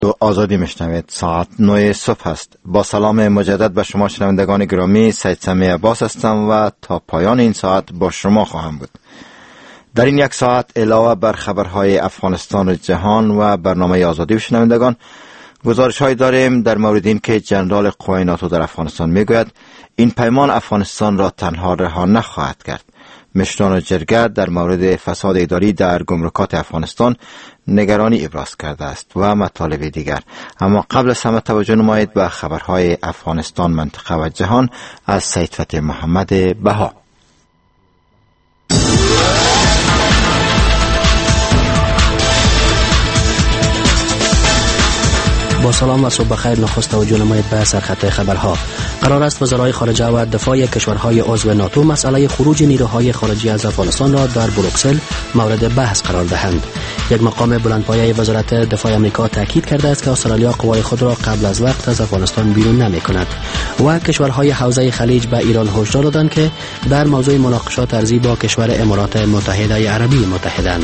تو آزادی میشنوید. ساعت 9 صبح است. با سلام مجدد به شما شنوندگان گرامی، سید سمیع عباس هستم و تا پایان این ساعت با شما خواهم بود. در این یک ساعت علاوه بر خبرهای افغانستان و جهان و برنامه آزادی شنوندگان، گزارش های داریم در مورد این که جنرال قوای ناتو در افغانستان میگوید این پیمان افغانستان را تنها رها نخواهد کرد. مشران جرگه در مورد فساد اداری در گمرکات افغانستان نگرانی ابراز کرده است و مطالب دیگر. اما قبل از همه توجه نمایید به خبرهای افغانستان، منطقه و جهان از سید فتح محمد بها. با سلام و صبح بخیر. نخست توجه نمایید به سرخط خبرها. قرار است وزرای خارجه و دفاع کشورهای عضو ناتو مسئله خروج نیروهای خارجی از افغانستان را در بروکسل مورد بحث قرار دهند. یک مقام بلندپایه وزارت دفاع آمریکا تاکید کرده است که استرالیا قوای خود را قبل از وقت از افغانستان بیرون نمی‌کند و کشورهای حوزه خلیج به ایران هشدار دادند که در موضوع مناقشات ارضی با کشور امارات متحده عربی متحدند.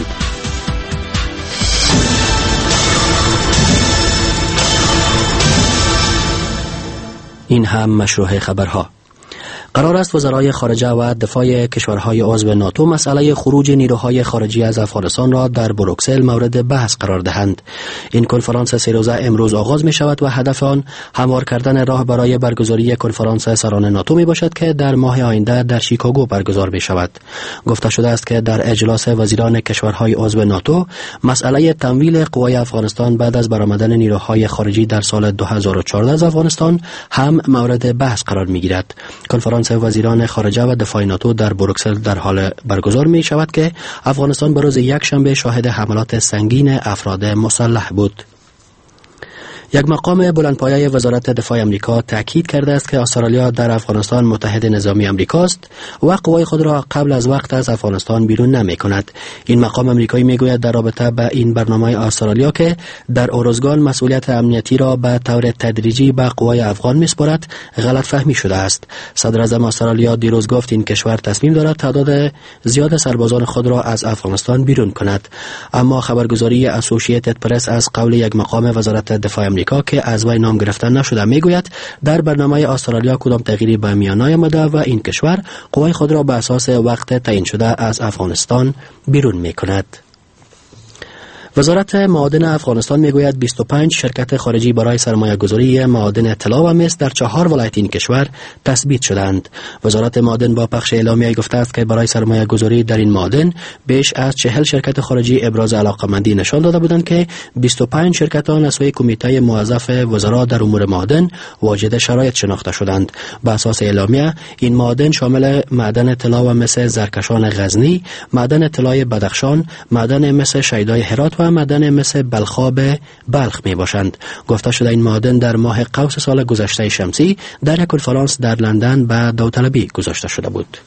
این هم مشروع خبرها. قرار است وزرای خارجه و دفاع کشورهای عضو ناتو مسئله خروج نیروهای خارجی از افغانستان را در بروکسل مورد بحث قرار دهند. این کنفرانس 3 روزه امروز آغاز می شود و هدف آن هموار کردن راه برای برگزاری کنفرانس سران ناتو می باشد که در ماه آینده در شیکاگو برگزار می شود. گفته شده است که در اجلاس وزیران کشورهای عضو ناتو مسئله تمویل قوای افغانستان بعد از برآمدن نیروهای خارجی در سال 2014 از افغانستان هم مورد بحث قرار می گیرد. کنفرانس وزیران خارجه و دفاع ناتو در بروکسل در حال برگزار می شود که افغانستان به روز یکشنبه شاهد حملات سنگین افراد مسلح بود. یک مقام بلندپایه وزارت دفاع آمریکا تاکید کرده است که استرالیا در افغانستان متحد نظامی آمریکاست و قوای خود را قبل از وقت از افغانستان بیرون نمی کند. این مقام آمریکایی می گوید در رابطه با این برنامه استرالیا که در اورزگان مسئولیت امنیتی را به طور تدریجی به قوای افغان می سپارد غلط فهمی شده است. صدر اعظم استرالیا دیروز گفت این کشور تصمیم دارد تعداد زیاد سربازان خود را از افغانستان بیرون کند. اما خبرگزاری اسوسییتد پرس از قول یک مقام وزارت دفاع آمریکا که از وی نام گرفته نشده میگوید در برنامه استرالیا کدام تغییری به میان نیامده و این کشور قوای خود را به اساس وقت تعیین شده از افغانستان بیرون میکند. وزارت معادن افغانستان میگوید 25 شرکت خارجی برای سرمایه‌گذاری معادن طلا و مس در 4 ولایت این کشور تثبیت شدند. وزارت معادن با پخش اعلامیه گفته است که برای سرمایه‌گذاری در این معادن بیش از 40 شرکت خارجی ابراز علاقه‌مندی نشان داده بودند که 25 شرکت آن از سوی کمیته موظف وزرا در امور معادن واجد شرایط شناخته شدند. بر اساس اعلامیه این معادن شامل معدن طلا و مس زرکشان غزنی، معدن طلای بدخشان، معدن مس شیدای هرات و معدن مس بلخاب بلخ می باشند. گفته شده این معادن در ماه قوس سال گذشته شمسی در یک کنفرانس در لندن به داوطلبی گذاشته شده بود.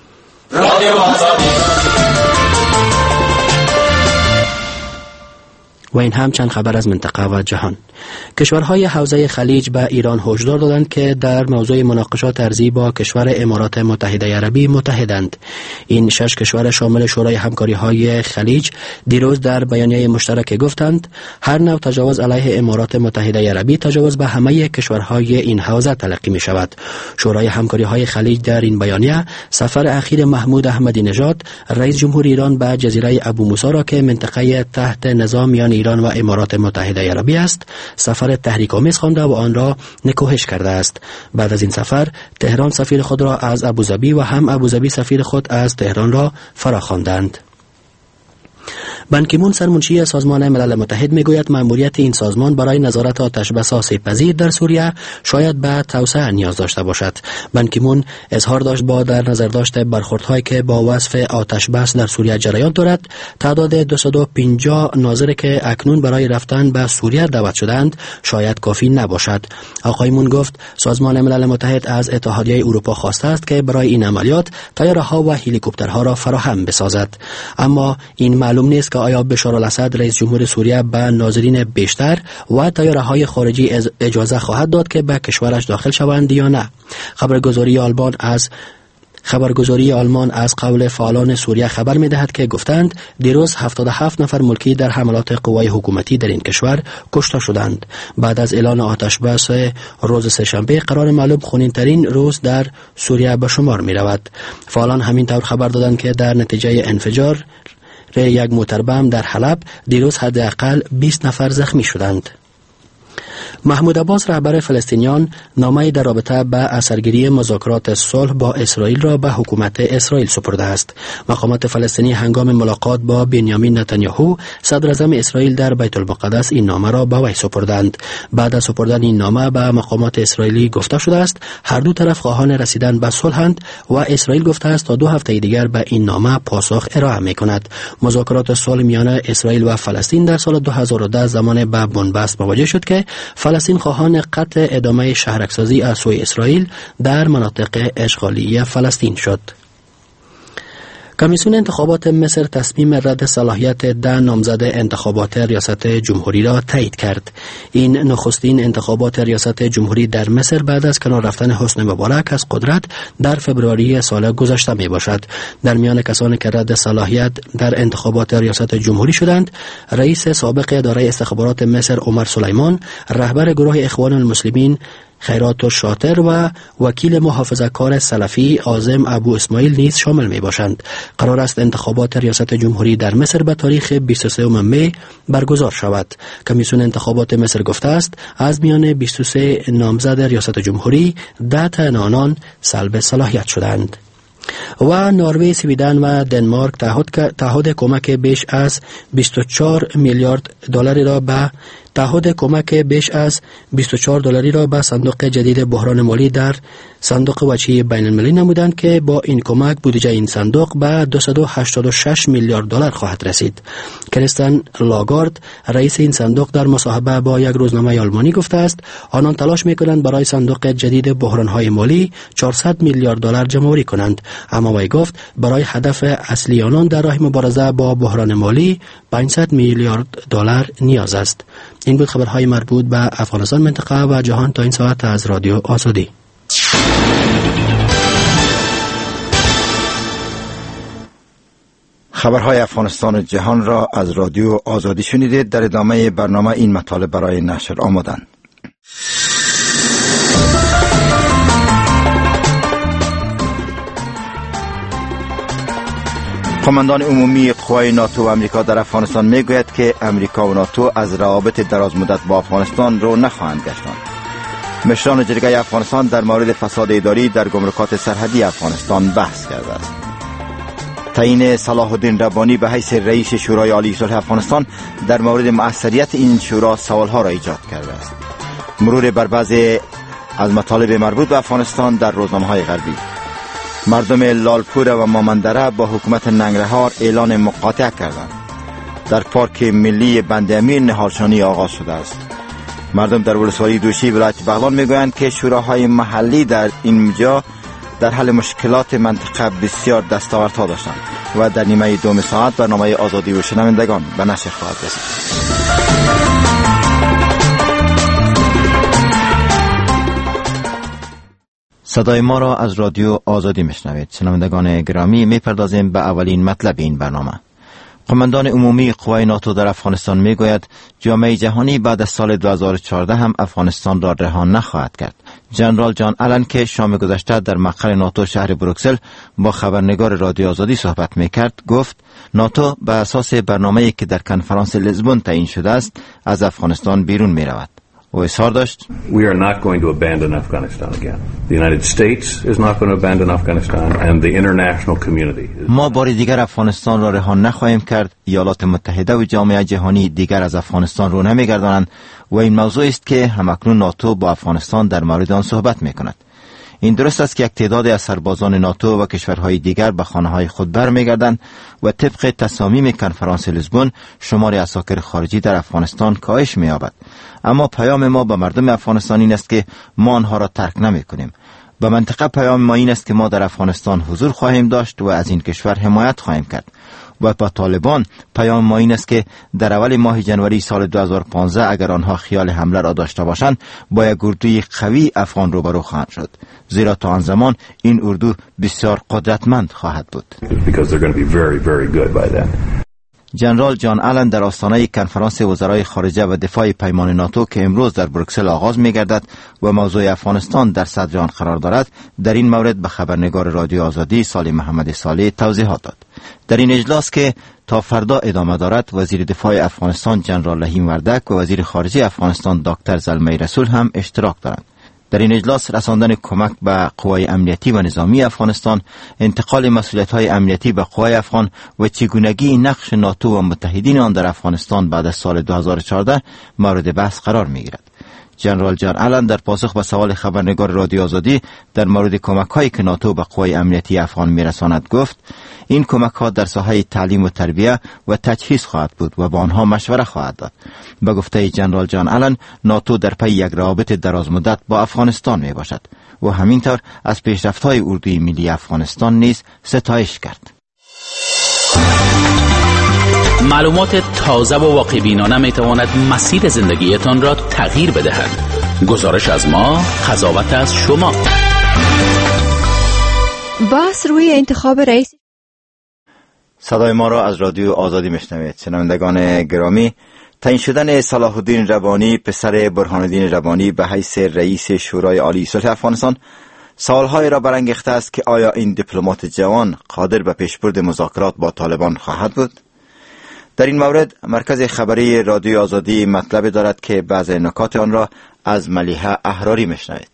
و این هم چند خبر از منطقه و جهان. کشورهای حوزه خلیج به ایران هشدار دادند که در موضوع مناقشات ارضی با کشور امارات متحده عربی متحدند. این 6 کشور شامل شورای همکاری‌های خلیج دیروز در بیانیه مشترک گفتند هر نوع تجاوز علیه امارات متحده عربی تجاوز به همه کشورهای این حوزه تلقی می شود. شورای همکاری‌های خلیج در این بیانیه سفر اخیر محمود احمدی نژاد رئیس جمهور ایران به جزیره ابو موسی را که منطقه تحت نظام میان ایران و امارات متحده عربی است سفر تحریک‌آمیز خوانده و آن را نکوهش کرده است. بعد از این سفر تهران سفیر خود را از ابوظبی و هم ابوظبی سفیر خود از تهران را فراخواندند. بان کی مون سرمنشی سازمان ملل متحد میگوید مأموریت این سازمان برای نظارت آتشبس آسیب‌پذیر در سوریه شاید به توسعه نیاز داشته باشد. بان کی مون اظهار داشت با در نظر داشت برخوردهایی که با وصف آتشبس در سوریه جریان دارد تعداد 250 ناظر که اکنون برای رفتن به سوریه دعوت شدند شاید کافی نباشد. آقای مون گفت سازمان ملل متحد از اتحادیه اروپا خواسته است که برای این عملیات طیاره‌ها و هلیکوپترها را فراهم بسازد. اما این معلوم نیست که آیا بشار الاسد رئیس جمهور سوریه به ناظرین بیشتر و طیاره‌های خارجی اجازه خواهد داد که به کشورش داخل شوند یا نه. خبرگزاری آلمان از خبرگزاری آلمان از قول فعالان سوریه خبر می‌دهد که گفتند دیروز 77 نفر ملکی در حملات قوای حکومتی در این کشور کشته شدند. بعد از اعلان آتش بس روز سه‌شنبه قرار معلوم خونین‌ترین روز در سوریه به شمار می‌رود. فعالان همین طور خبر دادند که در نتیجه انفجار یک موتر بم در حلب دیروز حداقل 20 نفر زخمی شدند. محمود عباس رهبر فلسطینیان نامه‌ای در رابطه با اثرگیری مذاکرات صلح با اسرائیل را به حکومت اسرائیل سپرده است. مقامات فلسطینی هنگام ملاقات با بنیامین نتانیاهو صدر اعظم اسرائیل در بیت المقدس این نامه را به وی سپردند. بعد از سپردن این نامه به مقامات اسرائیلی گفته شده است هر دو طرف خواهان رسیدن به صلح‌اند و اسرائیل گفته است تا 2 هفته دیگر به این نامه پاسخ ارائه می‌کند. مذاکرات صلح میان اسرائیل و فلسطین در سال 2010 زمان به بنبست مواجه شد که فلسطین خواهان قطع ادامه شهرک‌سازی از سوی اسرائیل در مناطق اشغالی فلسطین شد. کمیسیون انتخابات مصر تصمیم رد صلاحیت 10 نامزد انتخابات ریاست جمهوری را تایید کرد. این نخستین انتخابات ریاست جمهوری در مصر بعد از کنار رفتن حسنی مبارک از قدرت در فوریه سال گذشته می باشد. در میان کسانی که رد صلاحیت در انتخابات ریاست جمهوری شدند، رئیس سابق اداره استخبارات مصر عمر سلیمان، رهبر گروه اخوان المسلمین خیرات شاطر و وکیل محافظه کار سلفی عاظم ابو اسماعیل نیز شامل می باشند. قرار است انتخابات ریاست جمهوری در مصر به تاریخ 23 می برگزار شود. کمیسیون انتخابات مصر گفته است از میان 23 نامزد ریاست جمهوری 10 تن آنان سلب صلاحیت شدند. و نروژ، سویدن و دنمارک تعهد کمک بیش از 24 میلیارد دلاری را به صندوق جدید بحران مالی در صندوق وجهی بین المللی نمودند که با این کمک بودجه این صندوق به 286 میلیارد دلار خواهد رسید. کریستین لاگارد رئیس این صندوق در مصاحبه با یک روزنامه آلمانی گفته است آنان تلاش می‌کنند برای صندوق جدید بحران‌های مالی 400 میلیارد دلار جمع‌آوری کنند، اما وی گفت برای هدف اصلی آنان در راه مبارزه با بحران مالی 500 میلیارد دلار نیاز است. این بود خبرهای مربوط به افغانستان، منطقه و جهان تا این ساعت از رادیو آزادی. خبرهای افغانستان و جهان را از رادیو آزادی شنیدید. در ادامه برنامه این مطالب برای نشر آمدند. قماندان عمومی قوای ناتو و امریکا در افغانستان میگوید که امریکا و ناتو از روابط دراز مدت با افغانستان رو نخواهند گشتاند. مشران جرگه افغانستان در مورد فساد اداری در گمرکات سرحدی افغانستان بحث کرده است. تعیین صلاح الدین ربانی به حیث رئیس شورای عالی صلح افغانستان در مورد مؤثریت این شورا سوالها را ایجاد کرده است. مرور بر بعضی از مطالب مربوط به افغانستان در روزنامه‌های غربی. مردم لالپور و مامندره با حکومت ننگرهار اعلان مقاطعه کردند. در پارک ملی بند امیر نهارشانی آغاز شده است. مردم در ولسوالی دوشی ولایت بغلان میگویند که شوراهای محلی در اینجا در حل مشکلات منطقه بسیار دستاوردها داشتند و در نیمه دوم ساعت برنامه آزادی و شنوندگان به نشر خواهد رسید. صدای ما را از رادیو آزادی میشنوید. شنوندگان گرامی، میپردازیم به اولین مطلب این برنامه. قماندان عمومی قوای ناتو در افغانستان میگوید جامعه جهانی بعد از سال 2014 هم افغانستان را رها نخواهد کرد. جنرال جان آلن که شام گذشته در مقر ناتو شهر بروکسل با خبرنگار رادیو آزادی صحبت میکرد گفت ناتو به اساس برنامه‌ای که در کنفرانس لیزبون تعیین شده است از افغانستان بیرون میرود. و اظهار داشت We are not going to abandon Afghanistan again. The United States is not going to abandon Afghanistan and the international community. ما بار دیگر افغانستان را رها نخواهیم کرد. ایالات متحده و جامعه جهانی دیگر از افغانستان رو نمیگردانند و این موضوع است که همکنون ناتو با افغانستان در مورد آن صحبت میکند. این درست است که یک تعداد از سربازان ناتو و کشورهای دیگر به خانه‌های خود برمیگردند و طبق تصامیم کنفرانس لیزبون شمار عساکر خارجی در افغانستان کاهش می‌یابد. اما پیام ما به مردم افغانستان این است که ما آنها را ترک نمی‌کنیم. به منطقه پیام ما این است که ما در افغانستان حضور خواهیم داشت و از این کشور حمایت خواهیم کرد. و با طالبان پیام ما این است که در اول ماه جنوری سال 2015 اگر آنها خیال حمله را داشته باشند با یک اردوی قوی افغان روبرو خواهند شد، زیرا تا آن زمان این اردو بسیار قدرتمند خواهد بود. جنرال جان آلن در آستانه کنفرانس وزرای خارجه و دفاع پیمان ناتو که امروز در بروکسل آغاز می گردد و موضوع افغانستان در صدر آن قرار دارد، در این مورد به خبرنگار رادیو آزادی صالح محمد صالح توضیحات داد. در این اجلاس که تا فردا ادامه دارد، وزیر دفاع افغانستان جنرال رحیم وردک و وزیر خارجه افغانستان دکتر زلمه رسول هم اشتراک دارند. در این اجلاس رساندن کمک به قوای امنیتی و نظامی افغانستان، انتقال مسئولیت‌های امنیتی به قوای افغان و چگونگی نقش ناتو و متحدین آن در افغانستان بعد از سال 2014 مورد بحث قرار می‌گیرد. جنرال جان آلن در پاسخ به سوال خبرنگار رادیو آزادی در مورد کمک‌هایی که ناتو به قوای امنیتی افغان می‌رساند گفت این کمک‌ها در ساحه تعلیم و تربیت و تجهیز خواهد بود و با آنها مشوره خواهد داد. به گفته جنرال جان آلن، ناتو در پی یک روابط درازمدت با افغانستان میباشد و همینطور از پیشرفت‌های اردوی ملی افغانستان نیز ستایش کرد. معلومات تازه و واقع‌بینانه میتواند مسیر زندگیتان را تغییر بدهد. گزارش از ما، قضاوت از شما. بحث روی انتخاب رئیس. صدای ما را از رادیو آزادی میشنوید. شنوندگان گرامی، تعیین شدن صلاح الدین ربانی پسر برهان الدین ربانی به حیث رئیس شورای عالی صلح افغانستان سوالهای را برانگیخته است که آیا این دیپلمات جوان قادر به پیشبرد مذاکرات با طالبان خواهد بود؟ در این مورد مرکز خبری رادیو آزادی مطلب دارد که بعض نکات آن را از ملیحه احراری میشنوید.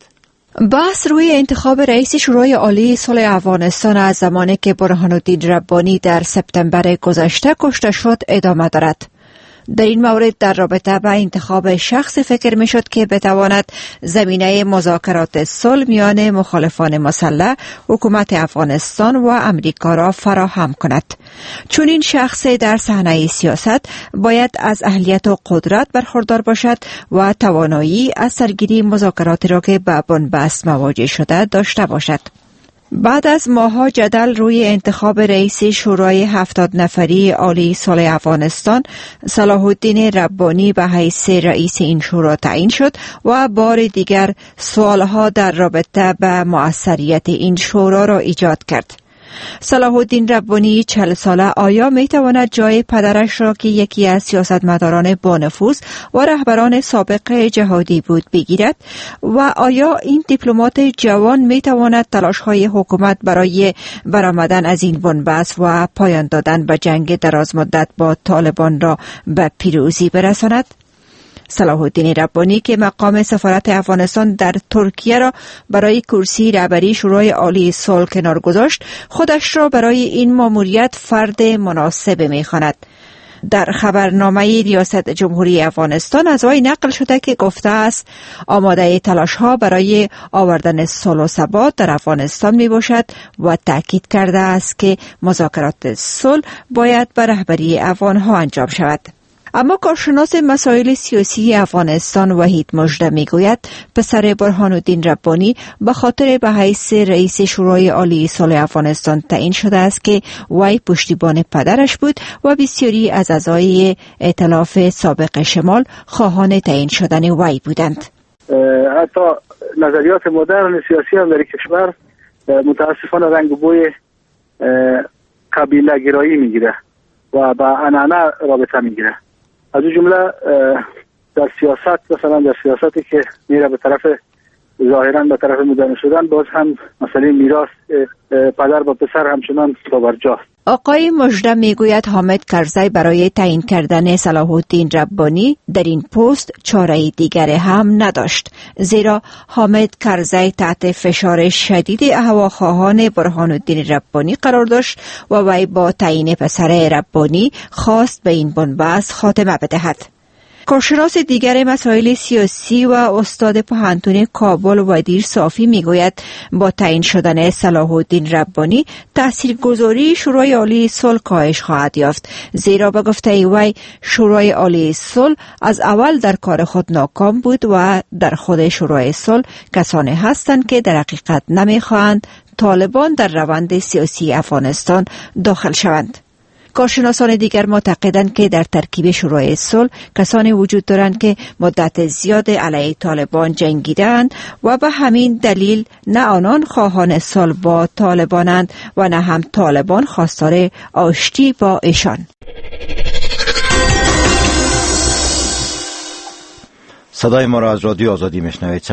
بحث روی انتخاب رئیس شورای عالی صلح افغانستان از زمانی که برهان الدین ربانی در سپتامبر گذشته کشته شد ادامه دارد. در این مورد در رابطه با انتخاب شخص فکر می شد که بتواند زمینه مذاکرات صلح میان مخالفان مسلح حکومت افغانستان و امریکا را فراهم کند. چون این شخص در صحنه سیاست باید از اهلیت و قدرت برخوردار باشد و توانایی از سرگیری مذاکراتی را که با بنبست مواجه شده داشته باشد. بعد از ماه‌ها جدل روی انتخاب رئیس شورای 70 نفری عالی صلح افغانستان، صلاح الدین ربانی به حیث رئیس این شورا تعیین شد و بار دیگر سوالها در رابطه به موثریت این شورا را ایجاد کرد. صلاح الدین ربانی 40 ساله آیا می تواند جای پدرش را که یکی از سیاستمداران با نفوذ و رهبران سابق جهادی بود بگیرد و آیا این دیپلمات جوان می تواند تلاش‌های حکومت برای برآمدن از این بنبست و پایان دادن به جنگ درازمدت با طالبان را به پیروزی برساند؟ صلاح الدین ربانی که مقام سفارت افغانستان در ترکیه را برای کرسی رهبری شورای عالی صلح کنار گذاشت، خودش را برای این ماموریت فرد مناسب می‌خواند. در خبرنامه ریاست جمهوری افغانستان از وی نقل شده که گفته است آماده تلاش‌ها برای آوردن صلح و ثبات در افغانستان میباشد و تأکید کرده است که مذاکرات صلح باید به رهبری افغان‌ها انجام شود. اما کارشناس مسائل سیاسی افغانستان وحید مژده میگوید پسر برهان الدین ربانی به خاطر به حیث رئیس شورای عالی صلح افغانستان تعیین شده است که وی پشتیبان پدرش بود و بسیاری از اعضای ائتلاف سابق شمال خواهان تعیین شدن وی بودند. حتی نظریات مدرن سیاسی هم در کشور متاسفانه رنگ بوی قبیله گرایی میگیره و با عنعنه رابطه میگیره. از این جمله در سیاست، مثلا در سیاستی که میره به طرف ظاهرا به طرف مدرن شدن، باز هم مسئله میراث پدر با پسر همچنان پابرجاست. آقای مژده میگوید حامد کرزی برای تعیین کردن صلاح الدین ربانی در این پست چاره دیگر هم نداشت، زیرا حامد کرزی تحت فشار شدید هواخواهان برهان الدین ربانی قرار داشت و وی با تعیین پسر ربانی خواست به این بنبست خاتمه بدهد. کارشناس دیگر مسائل سیاسی و استاد پوهنتون کابل ودیر صافی میگوید با تعیین شدن صلاح الدین ربانی تاثیرگذاری شورای عالی صلح کاهش خواهد یافت، زیرا به گفته وی شورای عالی صلح از اول در کار خود ناکام بود و در خود شورای صلح کسانی هستند که در حقیقت نمیخواهند طالبان در روند سیاسی افغانستان داخل شوند. کارشناسان دیگر معتقدند که در ترکیب شورای صلح کسانی وجود دارند که مدت زیاد علیه طالبان جنگیدند و به همین دلیل نه آنان خواهان صلح با طالبانند و نه هم طالبان خواستار آشتی با ایشان. صدای ما را از رادیو آزادی میشنوید.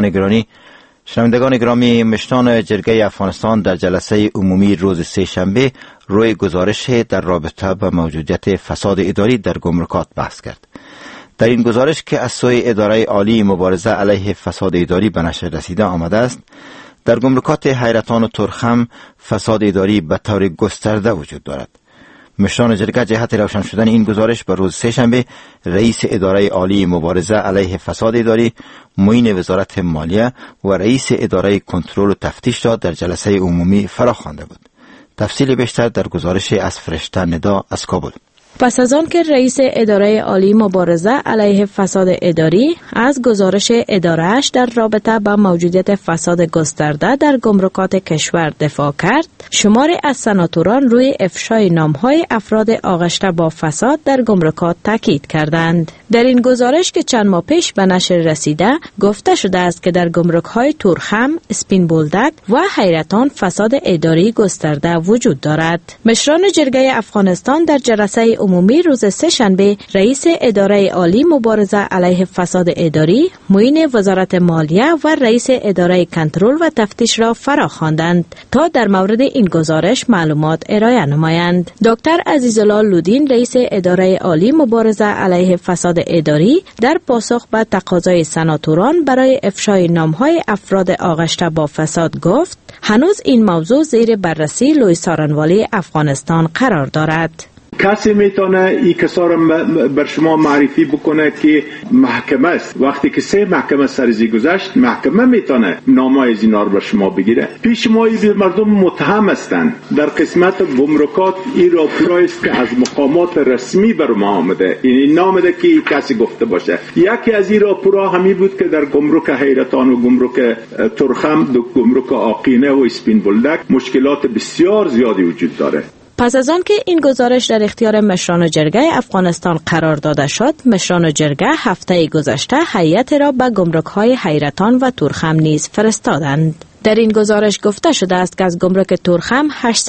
شنوندگان گرامی، مشران جرگه افغانستان در جلسه عمومی روز سه‌شنبه روی گزارش در رابطه با موجودیت فساد اداری در گمرکات بحث کرد. در این گزارش که از سوی اداره عالی مبارزه علیه فساد اداری به نشر رسیده آمده است، در گمرکات حیرتان و ترخم فساد اداری به طور گسترده وجود دارد. مشران جرگه جهت روشن شدن این گزارش بر روز سه‌شنبه رئیس اداره عالی مبارزه علیه فساد اداری، معین وزارت مالیه و رئیس اداره کنترل و تفتیش را در جلسه عمومی فراخوانده بود. تفصیل بیشتر در گزارش از فرشته ندا از کابل. پس از آن که رئیس اداره عالی مبارزه علیه فساد اداری از گزارش اداره‌اش در رابطه با موجودیت فساد گسترده در گمرکات کشور دفاع کرد، شماری از سناتوران روی افشای نام‌های افراد آغشته با فساد در گمرکات تاکید کردند. در این گزارش که چند ماه پیش به نشر رسیده، گفته شده است که در گمرک‌های تورخم، اسپین بولدک و حیرتان فساد اداری گسترده وجود دارد. مشران جرگه افغانستان در جلسه عمومی روز سه‌شنبه رئیس اداره عالی مبارزه علیه فساد اداری، معین وزارت مالیه و رئیس اداره کنترل و تفتیش را فراخواندند تا در مورد این گزارش معلومات ارائه نمایند. دکتر عزیزالله لودین، رئیس اداره عالی مبارزه علیه فساد اداری، در پاسخ به تقاضای سناتوران برای افشای نام‌های افراد آغشته با فساد گفت: هنوز این موضوع زیر بررسی لوی سارنوالی افغانستان قرار دارد. کسی میتونه این کسا را بر شما معرفی بکنه که محکمه است. وقتی که 3 محکمه سرزی گذشت، محکمه میتونه نامه از اینا رو بر شما بگیره. پیش ما این مردم متهم هستند. در قسمت گمرکات این راپورایی است که از مقامات رسمی بر ما آمده، این نامده که کسی گفته باشه. یکی از این راپورها همی بود که در گمرک حیرتان و گمرک ترخم، گمرک آقینه و اسپین بولدک مشکلات بسیار زیادی وجود داره. پس از آن که این گزارش در اختیار مشران جرگه افغانستان قرار داده شد، مشران جرگه هفته گذشته هیئت را به گمرک‌های حیرتان و تورخم نیز فرستادند. در این گزارش گفته شده است که از گمرک تورخم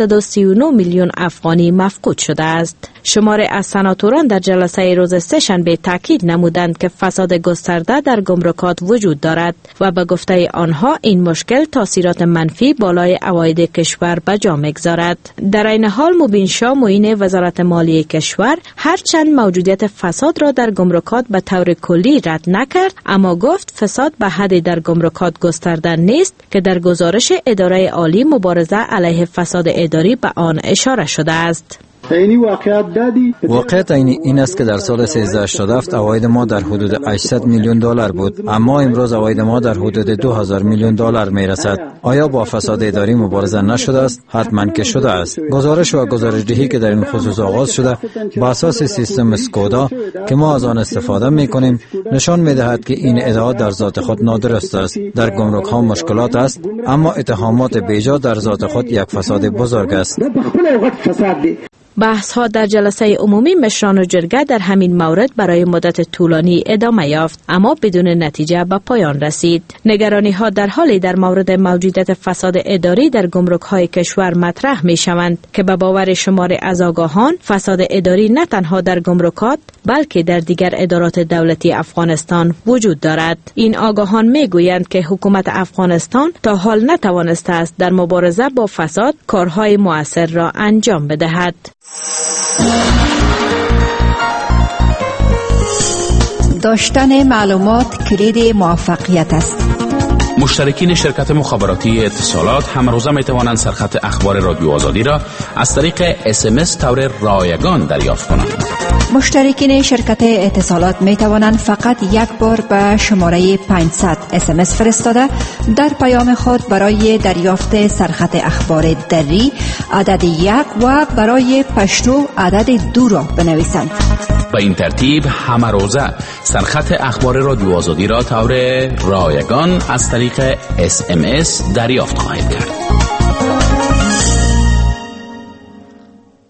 839 میلیون افغانی مفقود شده است. شماری از سناتوران در جلسه روز سه‌شنبه تاکید نمودند که فساد گسترده در گمرکات وجود دارد و به گفته آنها این مشکل تاثیرات منفی بالای عواید کشور به جا می‌گذارد. در این حال مبین شاه، معین وزارت مالیه کشور، هرچند موجودیت فساد را در گمرکات به طور کلی رد نکرد، اما گفت فساد به حدی در گمرکات گسترده نیست که در گزارش اداره عالی مبارزه علیه فساد اداری به آن اشاره شده است. واقعیت این است که در سال 1387 عواید ما در حدود 800 میلیون دلار بود، اما امروز عواید ما در حدود 2000 میلیون دلار می رسد. آیا با فساد اداری مبارزه نشده است؟ حتما که شده است. گزارش و گزارش‌دهی که در این خصوص آغاز شده با اساس سیستم اسکودا که ما از آن استفاده می کنیم نشان می دهد که این ادعا در ذات خود نادرست است. در گمرک ها مشکلات است، اما اتهامات بیجا در ذات خود یک فساد بزرگ است. بحث ها در جلسه عمومی مشران جرگه در همین مورد برای مدت طولانی ادامه یافت، اما بدون نتیجه به پایان رسید. نگرانی ها در حالی در مورد موجودیت فساد اداری در گمرک های کشور مطرح می شوند که به باور شماری از آگاهان فساد اداری نه تنها در گمرکات بلکه در دیگر ادارات دولتی افغانستان وجود دارد. این آگاهان می گویند که حکومت افغانستان تا حال نتوانسته است در مبارزه با فساد کارهای مؤثر را انجام بدهد. داشتن معلومات کلید موفقیت است. مشترکین شرکت مخابراتی اتصالات همروزه می توانند سرخط اخبار رادیو آزادی را از طریق SMS طور رایگان دریافت کنند. مشترکین شرکت اتصالات می توانند فقط یک بار به شماره 500 SMS فرستاده در پیام خود برای دریافت سرخط اخبار دری عدد 1 و برای پشتو عدد 2 را بنویسند. به این ترتیب همه روزه سرخط اخبار رادیو آزادی را طور رایگان از طریق SMS دریافت خواهید کرد.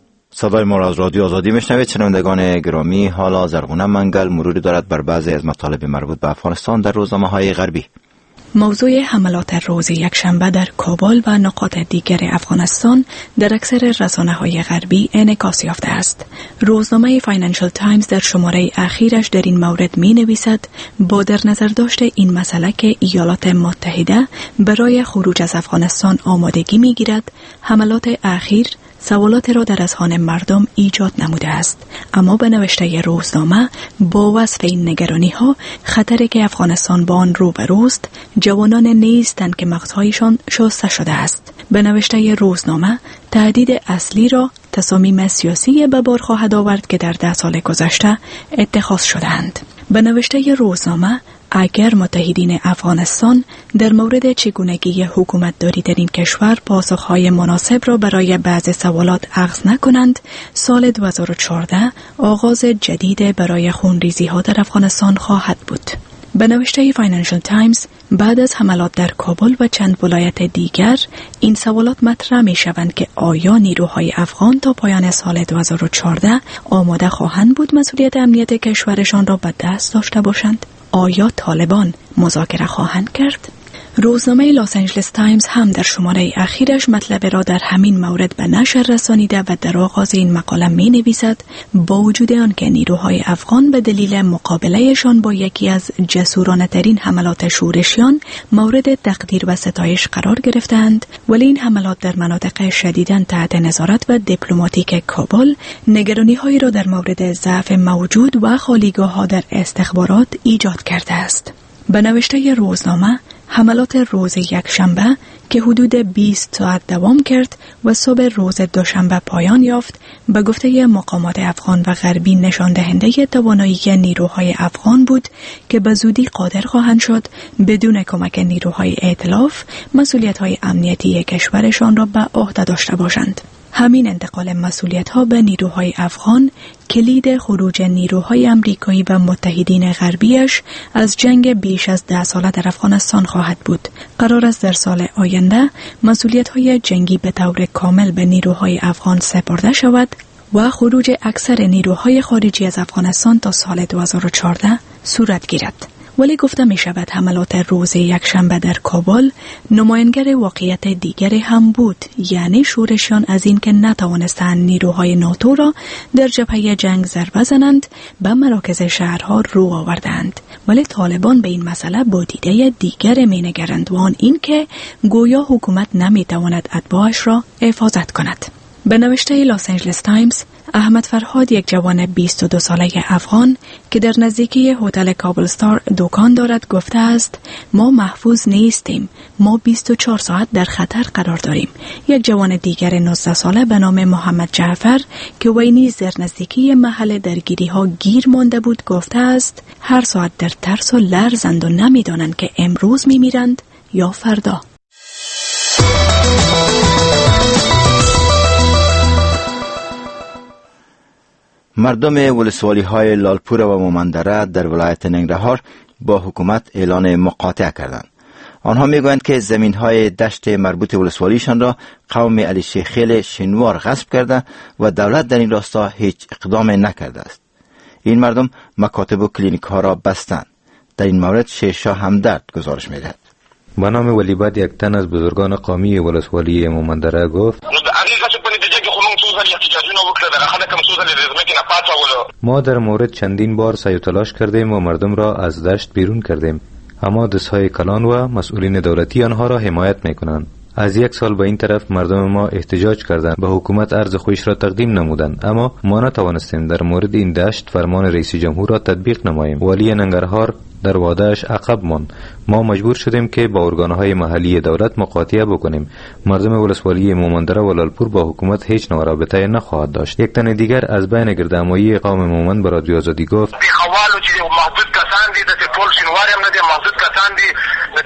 صدای ما را از رادیو آزادی میشنوید. شنوندگان گرامی، حالا زرغونه منگل مروری دارد بر بعضی از مطالب مربوط به افغانستان در روزنامه‌های غربی. موضوع حملات روز یکشنبه در کابل و نقاط دیگر افغانستان در اکثر رسانه‌های غربی انعکاس یافته است. روزنامه فاینانشل تایمز در شماره اخیرش در این مورد می‌نویسد با در نظر داشت این مسئله که ایالات متحده برای خروج از افغانستان آمادگی می‌گیرد، حملات اخیر سوالات را در اذهان مردم ایجاد نموده است، اما به نوشته روزنامه با وصف این نگرانی‌ها خطری که افغانستان با آن روبروست جوانان نیستند که مغزهایشان شسته شده است. به نوشته روزنامه تهدید اصلی را تصامیم سیاسی به بار خواهد آورد که در 10 سال گذشته اتخاذ شده‌اند. به نوشته روزنامه اگر متحدین افغانستان در مورد چگونگی حکومتداری در این کشور پاسخهای مناسب را برای بعض سوالات اخذ نکنند، سال 2014 آغاز جدید برای خونریزی ها در افغانستان خواهد بود. به نوشته فاینانشل تایمز بعد از حملات در کابل و چند ولایت دیگر این سوالات مطرح می شوند که آیا نیروهای افغان تا پایان سال 2014 آماده خواهند بود مسئولیت امنیت کشورشان را به دست داشته باشند؟ آیا طالبان مذاکره خواهند کرد؟ روزنامه لاس آنجلس تایمز هم در شماره اخیرش مطلب را در همین مورد به نشر رسانیده و در آغاز این مقاله می نویسد با وجود آنکه نیروهای افغان به دلیل مقابلهشان با یکی از جسورانه ترین حملات شورشیان مورد تقدیر و ستایش قرار گرفتند، ولی این حملات در مناطق شدیداً تحت نظارت و دیپلماتیک کابل نگرانی هایی را در مورد ضعف موجود و خالیگاه ها در استخبارات ایجاد کرده است. به نوشته روزنامه حملات روز یکشنبه که حدود 20 ساعت دوام کرد و صبح روز دوشنبه پایان یافت، به گفته مقامات افغان و غربی نشان دهنده توانایی نیروهای افغان بود که به زودی قادر خواهند شد بدون کمک نیروهای ائتلاف مسئولیت‌های امنیتی کشورشان را به عهده داشته باشند. همین انتقال مسئولیت‌ها به نیروهای افغان کلید خروج نیروهای امریکایی و متحدین غربیش از جنگ بیش از 10 ساله در افغانستان خواهد بود. قرار است در سال آینده مسئولیت‌های جنگی به طور کامل به نیروهای افغان سپرده شود و خروج اکثر نیروهای خارجی از افغانستان تا سال 2014 صورت گیرد. ولی گفته می شود حملات روز یکشنبه در کابل نمایانگر واقعیت دیگری هم بود، یعنی شورشیان از این که نتوانستند نیروهای ناتو را در جبهه جنگ ضربه زنند به مراکز شهرها رو آوردند. ولی طالبان به این مسئله با دیده دیگر می نگرند و آن این که گویا حکومت نمی تواند اتباعش را حفاظت کند. به نوشته لاس آنجلس تایمز احمد فرهاد، یک جوان 22 ساله افغان که در نزدیکی هتل کابل استار دکان دارد، گفته است ما محفوظ نیستیم، ما 24 ساعت در خطر قرار داریم. یک جوان دیگر 19 ساله به نام محمد جعفر که وی نیز در نزدیکی محل درگیری ها گیر مانده بود، گفته است هر ساعت در ترس و لرزند و نمیدانند که امروز میمیرند یا فردا. مردم ولسوالی های لالپور و مومندره در ولایت ننگرهار با حکومت اعلان مقاطعه کردند. آنها میگویند که زمین های دشت مربوط ولسوالیشان را قوم علی شیخیل شنوار غصب کرده و دولت در این راستا هیچ اقدام نکرده است. این مردم مکاتب و کلینیک ها را بستند. در این مورد شیرشاه همدرد گزارش میدهد. به نام ولیباد، یک تن از بزرگان قومی ولسوالی مومندره گفت ما در مورد چندین بار سعی و تلاش کردیم و مردم را از دشت بیرون کردیم، اما دستهای کلان و مسئولین دولتی آنها را حمایت میکنند. از 1 سال به این طرف مردم ما احتجاج کردند، به حکومت عرض خودش را تقدیم نمودند، اما ما نتوانستیم در مورد این دشت فرمان رئیس جمهور را تطبیق نماییم. ولی ننگرهار در وعده‌اش عقب ماند. ما مجبور شدیم که با ارگانهای محلی دولت مقاطعه بکنیم. مردم ولسوالی مومندره و لالپور با حکومت هیچ نوع رابطه نخواهد داشت. یک تن دیگر از بین گردهمایی قوم مومند به رادیو آزادی گفت محدود کسان دي د ټول شینوار هم نه دي، محدود کسان دي د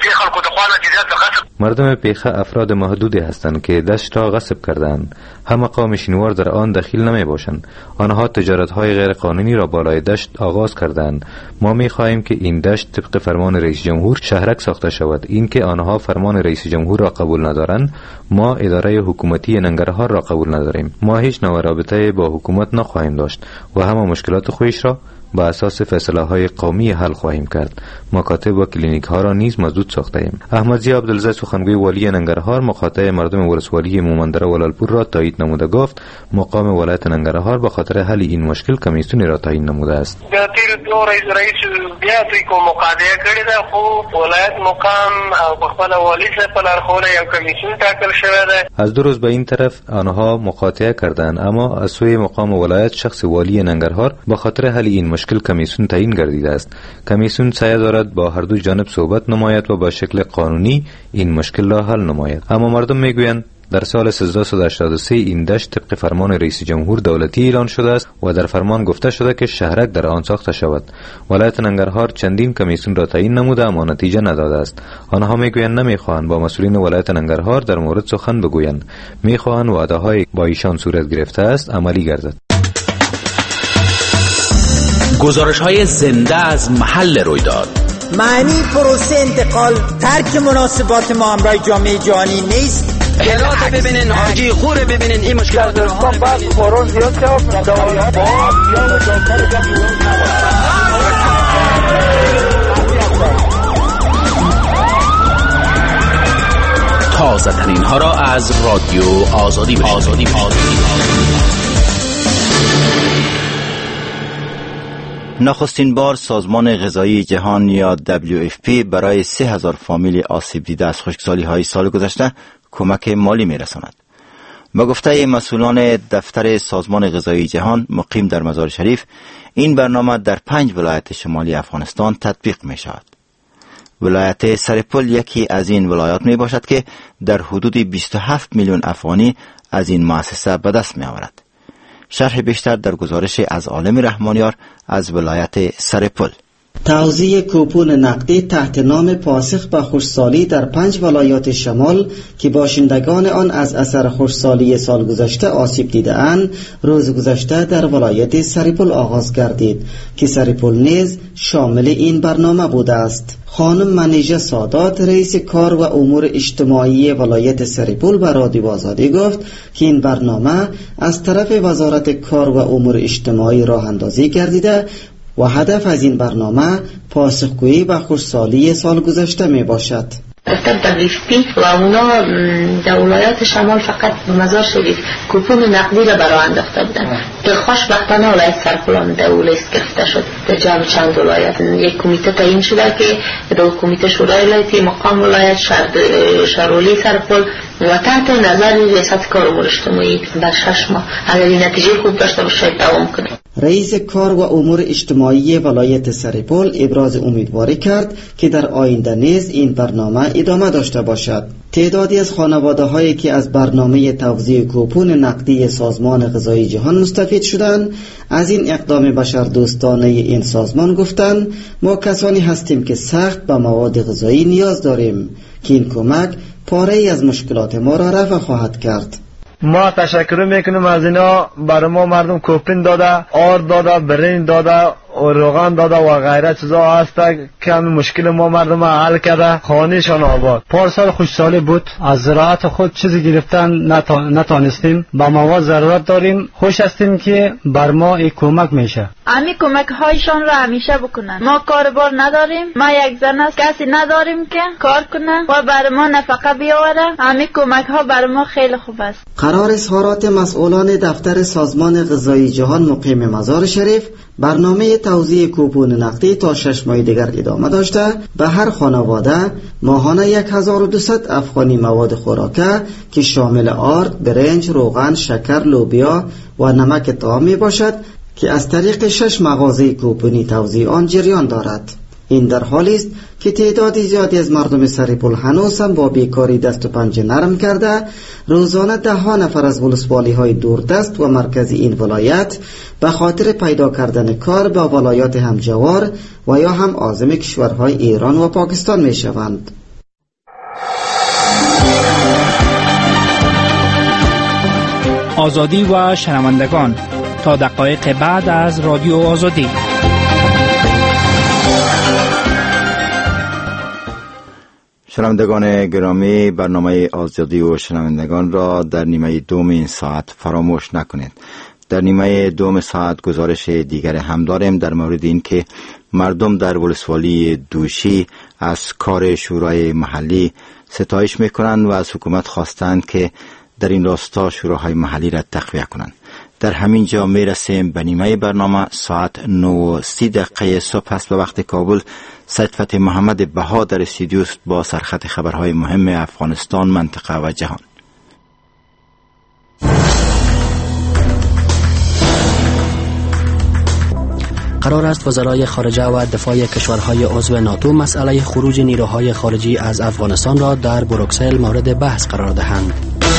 مردم پیخه افراد محدودی هستند که دشت را غصب کردند. هم مقام شینوار در آن دخیل نمی باشند. آنها تجارت‌های غیر قانونی را بالای دشت آغاز کردند. ما می خواهیم که این دشت طبق فرمان رئیس جمهور شهرک ساخته شود. این که آنها فرمان رئیس جمهور را قبول ندارند، ما اداره حکومتی ننگرهار را قبول نداریم. ما هیچ نوع رابطه با حکومت نخواهیم داشت و همه مشکلات خودش را با اساس فیصله‌های قومی حل خواهیم کرد. مکاتب و کلینیک‌ها را نیز مسدود ساخته‌ایم. احمد ضیا عبدالزی سخنگوی والی ننگرهار مخاطب مردم ولسوالی مومندره و لالپور را تایید نموده گفت مقام ولایت ننگرهار به خاطر حل این مشکل کمیسیونی را تعیین نموده است. در تیر دو رئیس بیا توی کو مقاطعه کړی ده، خو ولایت مقام او خپل والی څخه په لارښوونه یو کمیسیون ټاکل شوی ده. از دو روز به این طرف آنها مقاطعه کردند، اما از سوی مقام ولایت شخص والی ننگرهار به خاطر حل این مشکل کمیسیون تعیین گردیده است. کمیسیون سعی دارد با هر دو جانب صحبت نماید و با شکل قانونی این مشکل را حل نماید. اما مردم میگویند در سال 1383 این دشت طبق فرمان رئیس جمهور دولتی اعلان شده است و در فرمان گفته شده که شهرک در آن ساخته شود. ولایت ننگرهار چندین کمیسیون را تعیین نموده اما نتیجه نداده است. آنها میگویند نمیخواهند با مسئولین ولایت ننگرهار در مورد سخن بگویند. میخواهند وعده‌های با ایشان صورت گرفته است عملی گردد. گزارش‌های زنده از محل رویداد. معنی پروسه انتقال ترک مناسبات ما همراه جامعه جهانی نیست. هرات ببینین، حاجی خور ببینین، این مشکل در بعد کرونا زیاد شد. تازه ترین ها را از رادیو آزادی بشنوید. نخستین بار سازمان غذایی جهان یا WFP برای 3000 فامیل آسیب دیده از خشکسالی‌های سال گذشته کمک مالی می‌رساند. با گفته مسئولان دفتر سازمان غذایی جهان مقیم در مزار شریف، این برنامه در 5 ولایت شمالی افغانستان تطبیق می‌شود. ولایت سرپل یکی از این ولایات میباشد که در حدود 27 میلیون افغانی از این مؤسسه به دست می‌آورد. شرح بیشتر در گزارش از عالم رحمانیار از ولایت سرپل. توزیع کوپون نقدی تحت نام پاسخ به خشکسالی در 5 ولایات شمال که باشندگان آن از اثر خشکسالی سال گذشته آسیب دیده‌اند، روز گذشته در ولایت سرپل آغاز گردید که سرپل نیز شامل این برنامه بوده است. خانم منیژه سادات رئیس کار و امور اجتماعی ولایت سرپل به رادیو آزادی گفت که این برنامه از طرف وزارت کار و امور اجتماعی راه اندازی گردیده و هدف از این برنامه پاسخگویی به خشکسالی سال گذشته می باشد. دفتر WFP و اونا در ولایات شمال فقط مزار شریف کوپون نقدی را برای انداخته بودن. خوشبختانه ولایت سرپل در لیست گرفته شد. در جمع چند ولایت یک کمیته تعیین شده که دو کمیته شورای ولایتی، مقام ولایت، شهرولی سرپل و تحت نظر ریاست کار امور اجتماعی در 6 ماه اگر نتیجه خوب داشته باشه دوام کنه. رئیس کار و امور اجتماعی ولایت سرپل ابراز امیدواری کرد که در آینده نیز این برنامه ادامه داشته باشد. تعدادی از خانواده‌هایی که از برنامه توزیع کوپون نقدی سازمان غذایی جهان مستفید شدند، از این اقدام بشردوستانه این سازمان گفتند ما کسانی هستیم که سخت به مواد غذایی نیاز داریم که این کمک پاره‌ای از مشکلات ما را رفع خواهد کرد. ما تشکر میکنیم از اینا، برای ما مردم کوپن داده، آرد داده، برنج داده، روغن داده و غیره چیزا هست که مشکل ما مردم حل کرده. خانهشان آباد. پارسال خشکسالی بود، از زراعت خود چیزی گرفتن نتانستیم، با مواد ضرورت داریم. خوش هستیم که بر ما این کمک میشه. امی کمک هایشان را همیشه بکنن. ما کاربار نداریم، ما یک زن است، کسی نداریم که کار کنه و بر ما نفقه بیاوره. امی کمک ها بر ما خیلی خوب است. قرار اظهارات مسئولان دفتر سازمان غذایی جهان مقیم مزار شریف، برنامه توزیع کوپون نقدی تا 6 ماه دیگر ادامه داشته به هر خانواده ماهانه 1200 افغانی مواد خوراکه که شامل آرد، برنج، روغن، شکر، لوبیا و نمک طعام می باشد که از طریق 6 مغازه کوپونی توزیع آن جریان دارد. این در حالی است که تعدادی زیادی از مردم سرپل هنوز هم با بیکاری دست و پنجه نرم کرده روزانه 10 نفر از ولسوالی‌های دوردست و مرکزی این ولایت به خاطر پیدا کردن کار با ولایات همجوار و یا هم عازم کشورهای ایران و پاکستان می شوند. آزادی و شنوندگان، تا دقایق بعد از رادیو آزادی. شنوندگان گرامی، برنامه آزادی و شنوندگان را در نیمه دوم این ساعت فراموش نکنید. در نیمه دوم ساعت گزارش دیگر هم داریم در مورد این که مردم در ولسوالی دوشی از کار شورای محلی ستایش میکنند و از حکومت خواستند که در این راستا شوراهای محلی را تقویت کنند. در همین جا می رسیم به نیمه برنامه. ساعت 9:30 صبح است به وقت کابل. سید فتح محمد بها در استودیو است با سرخط خبرهای مهم افغانستان، منطقه و جهان. قرار است وزرای خارجه و دفاع کشورهای عضو ناتو مسئله خروج نیروهای خارجی از افغانستان را در بروکسل مورد بحث قرار دهند.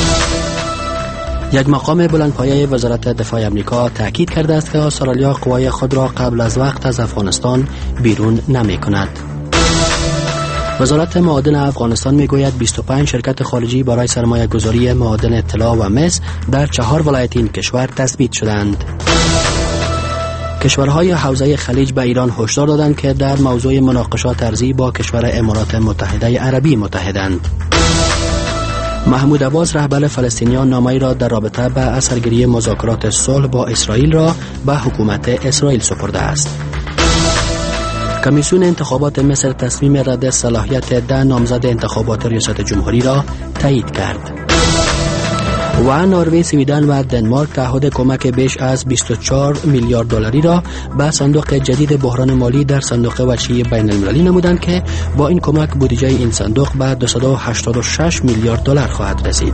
یک مقام بلندپایه وزارت دفاع آمریکا تاکید کرده است که استرالیا قوای خود را قبل از وقت از افغانستان بیرون نمی کند. وزارت معادن افغانستان می گوید 25 شرکت خارجی برای سرمایه گذاری معادن اطلاع و مس در 4 ولایت این کشور تثبیت شدند. کشورهای حوزه خلیج به ایران هشدار دادند که در موضوع مناقشات ارضی با کشور امارات متحده عربی متحدند. محمود عباس رهبر فلسطینیان نامه‌ای را در رابطه با اثرگیری مذاکرات صلح با اسرائیل را به حکومت اسرائیل سپرده است. کمیسیون انتخابات مصر تصمیم رد صلاحیت 10 نامزد انتخابات ریاست جمهوری را تایید کرد. و نروژ، سویدن و دنمارک تعهد کمک بیش از 24 میلیارد دلاری را به صندوق جدید بحران مالی در صندوق وجهی بین المللی نمودند که با این کمک بودجه این صندوق به 286 میلیارد دلار خواهد رسید.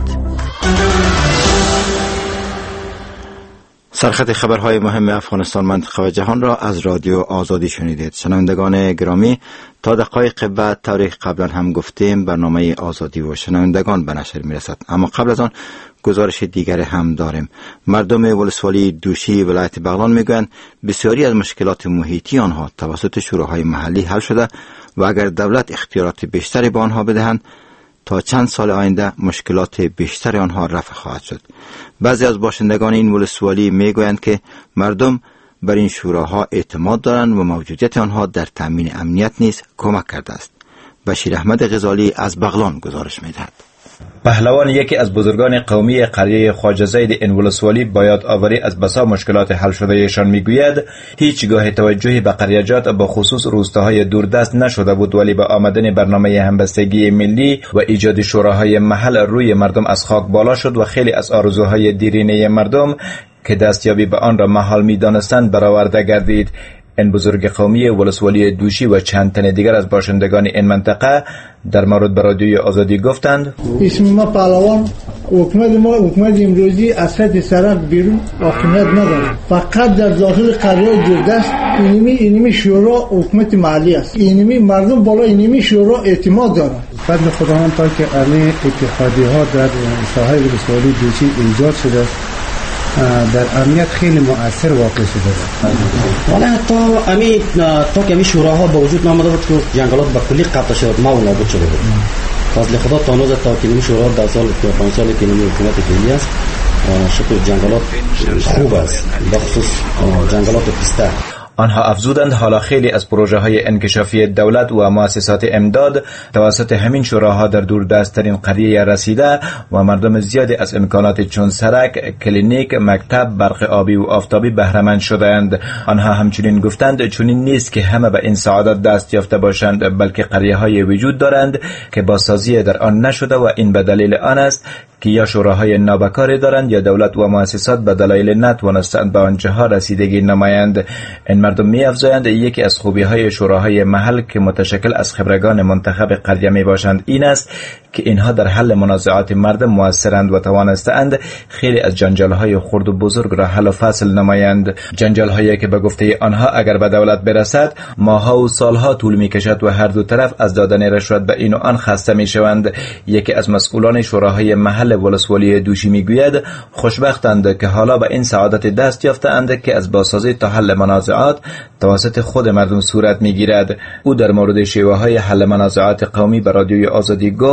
سرخط خبرهای مهم افغانستان، منطقه و جهان را از رادیو آزادی شنیدید. شنوندگان گرامی، تا دقایق بعد طوری قبلا هم گفتیم برنامه آزادی و شنوندگان به نشر میرسد، اما قبل از آن گزارش دیگر هم داریم. مردم ولسوالی دوشی ولایت بغلان میگویند بسیاری از مشکلات محیطی آنها توسط شوراهای محلی حل شده و اگر دولت اختیارات بیشتری به آنها بدهند تا چند سال آینده مشکلات بیشتر آنها رفع خواهد شد. بعضی از باشندگان این ولسوالی میگویند که مردم بر این شوراها اعتماد دارند و موجودیت آنها در تامین امنیت نیز کمک کرده است. بشیر احمد غزالی از بغلان گزارش می‌دهد. پهلوان، یکی از بزرگان قومی قریه خواجه زید این ولسوالی با یادآوری از بسا مشکلات حل شده ایشان میگوید هیچگاه توجهی به قریجات با خصوص روستاهای دوردست نشده بود، ولی با آمدن برنامه همبستگی ملی و ایجاد شوراهای محل روی مردم از خاک بالا شد و خیلی از آرزوهای دیرینه مردم که دستیابی به آن را محال می‌دانستند برآورده گردید. این بزرگ قومی ولسوالی دوشی و چند تن دیگر از باشندگان این منطقه در مورد به رادیوی آزادی گفتند اسم ما پهلوان، حکومت امروزی از خط سرک بیرون حاکمیت نداره، فقط در داخل قریه دوردست اینمی شورا حکومت محلی است. اینمی مردم بالا اینمی شورا اعتماد دارن. فضل خداوند تا که امی اتحادیه ها در ساحه ولسوالی دوشی ایجاد شده در امنیت خیلی مؤثر واقع شده. ولی حتی تا که امی شوراها با وجود نامده بود که جنگلات به کلی قطع شد، ما و نابود شده بود. فضل خدا تانوز تا که امی شورا در سال 5 سالی که امی حکومت فعلی است شکل جنگلات خوب است، بخصوص جنگلات پسته. آنها افزودند حالا خیلی از پروژه های انکشافی دولت و مؤسسات امداد توسط همین شوراها در دوردستترین قریه رسیده و مردم زیادی از امکانات چون سرک، کلینیک، مکتب، برق آبی و آفتابی بهره‌مند شدند. آنها همچنین گفتند چنین نیست که همه به این سعادت دست یافته باشند، بلکه قریه های وجود دارند که بازسازی در آن نشده و این به دلیل آن است که یا شوراهای نابکاری دارند یا دولت و مؤسسات به دلایل نتوانستند به آنجاها رسیدگی نمایند. این مردم می‌افزایند یکی از خوبی‌های شوراهای محل که متشکل از خبرگان منتخب قریه میباشند این است که اینها در حل منازعات مردم مؤثرند و توانستند خیلی از جنجال‌های خرد و بزرگ را حل و فصل نمایند. جنجال‌هایی که به گفته آنها اگر به دولت برسد ماه‌ها و سال‌ها طول می‌کشد و هر دو طرف از دادن رشوت به این و آن خسته می‌شوند. یکی از مسئولان شوراهای محل ولسوالی دوشی میگوید خوشبختند که حالا به این سعادت دست یافته‌اند که از بازسازی تا حل منازعات توسط خود مردم صورت میگیرد. او در مورد شیوه‌های حل منازعات قومی به رادیوی آزادی گفت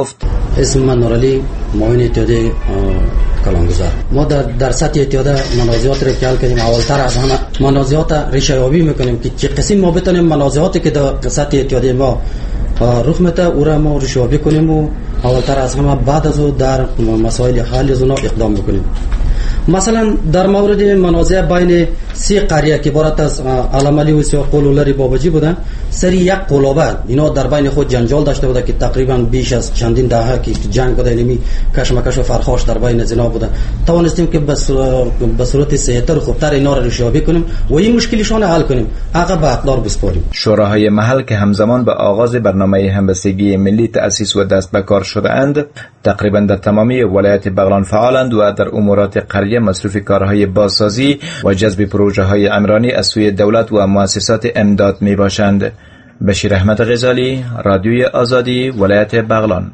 اسم من نورالی، معاون اتحادیه کلانگذار. ما در سطح اتحادیه منازعات را حل کردیم. اولتر از همه منازعات ریشه یابی میکنیم که چه قسم ما بتونیم منازعاتی که در سطح اتحادیه ما رخ میده او را ما ریشه یابی کنیم و اولتر از همه بعد از او در مسائل حل از اونها اقدام بکنیم. مثلا در مورد منازعه بین 3 قریه که عبارت از علمالی و قولولری بابجی بودن، سری یک قلابه اینا در بین خود جنجال داشته بوده که تقریبا بیش از چندین دهه که جنگ بوده، اینمی کشمکش و فرخاش در بین زنا بوده. توانستیم که به صورت سه‌تر و خوبتر اینا را ریشه‌یابی کنیم و این مشکلشون حل کنیم، عقب به اقدار بسپاریم. شوراهای محل که همزمان به آغاز برنامه همبستگی ملی تأسیس و دست به کار شده اند، تقریبا در تمامی ولایت بغلان فعالند و در امورات قریه مصروف کارهای بازسازی و جذب پروژه های عمرانی از سوی دولت و مؤسسات امداد می باشند. بشیر احمد غزالی، رادیوی آزادی، ولایت بغلان.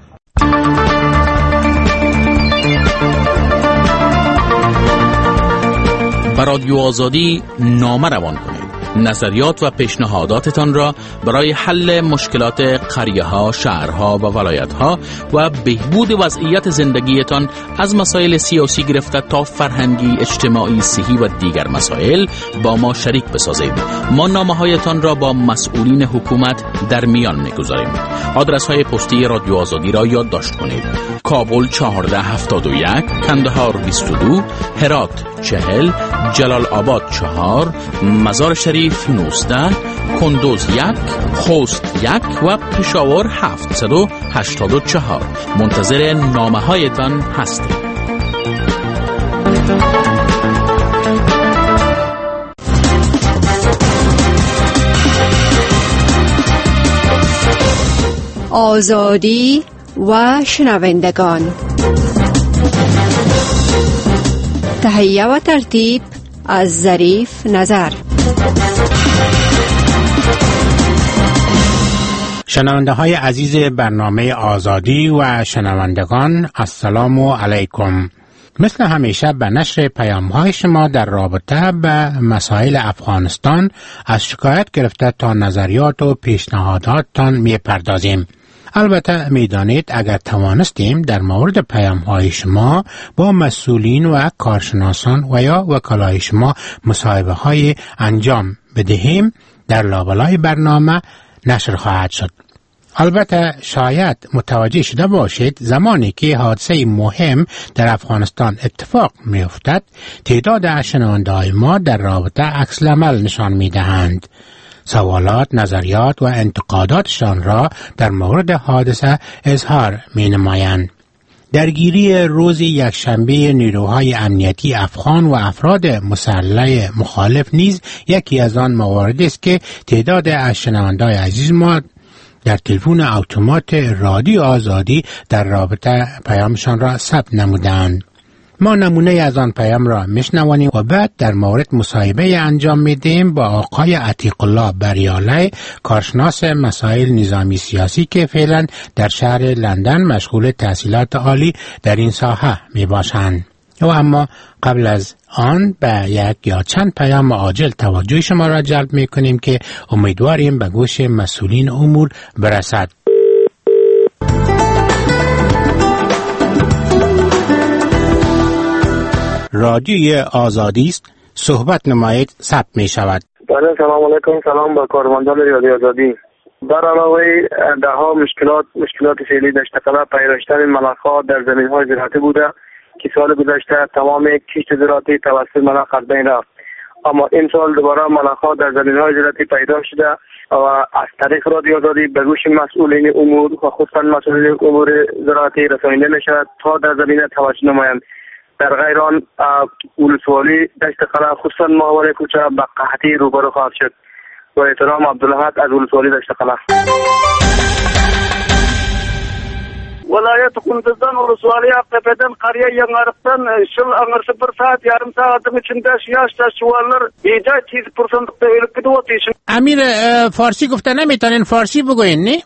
به رادیو آزادی نامه روان کنید. نظریات و پیشنهاداتتان را برای حل مشکلات قریه‌ها، شهرها و ولایت‌ها و بهبود وضعیت زندگیتان از مسائل سیاسی گرفته تا فرهنگی، اجتماعی، صحی و دیگر مسائل با ما شریک بسازید. ما نامه‌هایتان را با مسئولین حکومت در میان می‌گذاریم. آدرس‌های پستی رادیو آزادی را یادداشت کنید: کابل 1471، کندهار 22، هرات 40، جلال آباد 4، مزار شریف 19، کندوز 1، خوست 1 و پشاور 784. منتظر نامه هایتان هستیم. آزادی و شنوندگان، تهیه و ترتیب از ظریف نظر. شنونده های عزیز برنامه آزادی و شنوندگان، السلام علیکم. مثل همیشه به نشر پیام های شما در رابطه به مسائل افغانستان از شکایت گرفته تا نظریات و پیشنهاداتتان می پردازیم. البته میدانید اگر توانستیم در مورد پیام های شما با مسئولین و کارشناسان و یا وکلای شما مصاحبه های انجام بدهیم، در لابلای برنامه نشر خواهد شد. البته شاید متوجه شده باشید زمانی که حادثه مهم در افغانستان اتفاق می افتد، تعداد از شنونده های ما در رابطه عکس العمل نشان می دهند. سوالات، نظریات و انتقاداتشان را در مورد حادثه اظهار می نمایند. درگیری روز یکشنبه نیروهای امنیتی افغان و افراد مسلح مخالف نیز یکی از آن موارد است که تعداد از شنونده‌های عزیز ما در تلفن اتومات رادیو آزادی در رابطه پیامشان را ثبت نمودند. ما نمونه از آن پیام را میشنوانیم و بعد در مورد مصاحبه انجام میدیم با آقای عتیق الله بریاله، کارشناس مسائل نظامی سیاسی که فعلا در شهر لندن مشغول تحصیلات عالی در این ساحه می باشند. و اما قبل از آن به یک یا چند پیام عاجل توجه شما را جلب می کنیم که امیدواریم به گوش مسئولین امور برسد. رادیوی آزادی است، صحبت نمایید، ثبت می شود. بله، سلام علیکم. سلام با کارمندان رادیو آزادی. در علاوه دهها مشکلات فعلی دشت قلعه پیراشتن ملخ‌ها در زمین‌های زراعتی بوده که سال گذشته تمام کشت زراعتی توسط ملخ از بین رفت، اما این سال دوباره ملخ‌ها در زمین‌های زراعتی پیدا شده و از طریق رادیو آزادی به گوش مسئولین امور و خصوصا مسئولین امور زراعتی رسانیده می‌شود تا در زمینه توجه نمایند. در غیر آن ولسوالی دشت قلعه خصوصا ماهواره کوچه به قحطی روبرو خواهد شد. و احترام عبدالحق از ولسوالی دشت قلعه. ولایت کندزان ولسوالی قپدن قریه ینگارستان شل انگر 0 ساعت yarım saat içinde yaşta çuvallar iyice 30% tevil kudwatiş. امیر فارسی گفته نمیتونین، فارسی بگوین نه؟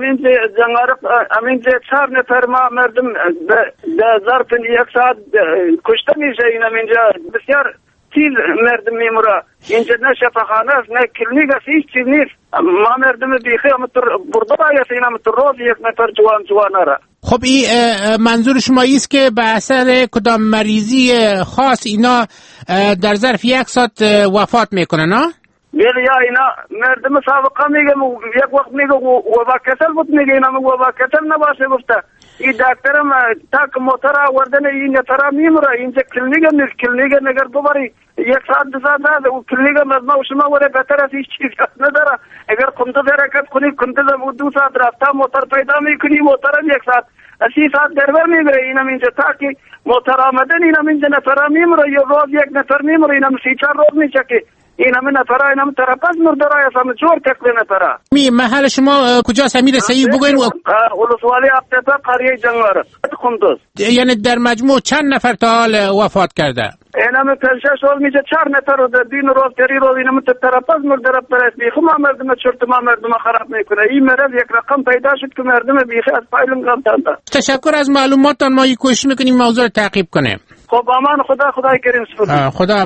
امین 4 نفر ما مردم در ظرف 1 ساعت کشته میشه. این امینجا بسیار چیز مردم میموره. اینجا نه شفاخانه است نه کلینیک است، هیچ چیز نیست. ما مردم بیخی همطور برده باید این همطور روز یک نفر جوان را. خب این منظور شما ایست که به اثر کدام مریضی خاص اینا در ظرف یک ساعت وفات میکنن ها؟ بله یا اینا مردم سابقه میگه یک وقت میگه وبا کسل بود، میگه اینا وبا کسل نباشه. گفته این دکترم تاک موتر آوردن این نفر میموره. اینجا کلینیک نگر ببری یک ساعت دو ساعت داده و کلینیک مزما و شما وره بهتر از هیچ چیز نداره. اگر کنده حرکت کنی کنده دو ساعت رفته موتر پیدا میکنی، موترم یک ساعت 30 ساعت دربر میبره. اینم اینجا تاکی موتر آمدن اینم اینجا نفر میموره، یا روز یک نفر میموره. اینم 3-4 روز میچکه. این همه نفره این همه ترپس مردرای است، همه چور تکلی نفره. محل شما کجاست امیر صحیح بگوین؟ ولسوالی افتتا قریه جنگاره خندوز. یعنی در مجموع چند نفر تا حال وفات کرده؟ این همه 5-6 روز میشه 4 نفر رو در دین روز 3 روز این همه ترپس مردرب پرست. بیخو ما مردم چرت ما مردم خراب میکنه. این مرض یک رقم پیدا شد که مردم بیخی از پایلم گم تنده. تشکر از معلوماتتان، ما کوشش میکنیم موضوع رو تعقیب کنیم. خب امان خدای کریم سپاس. خدا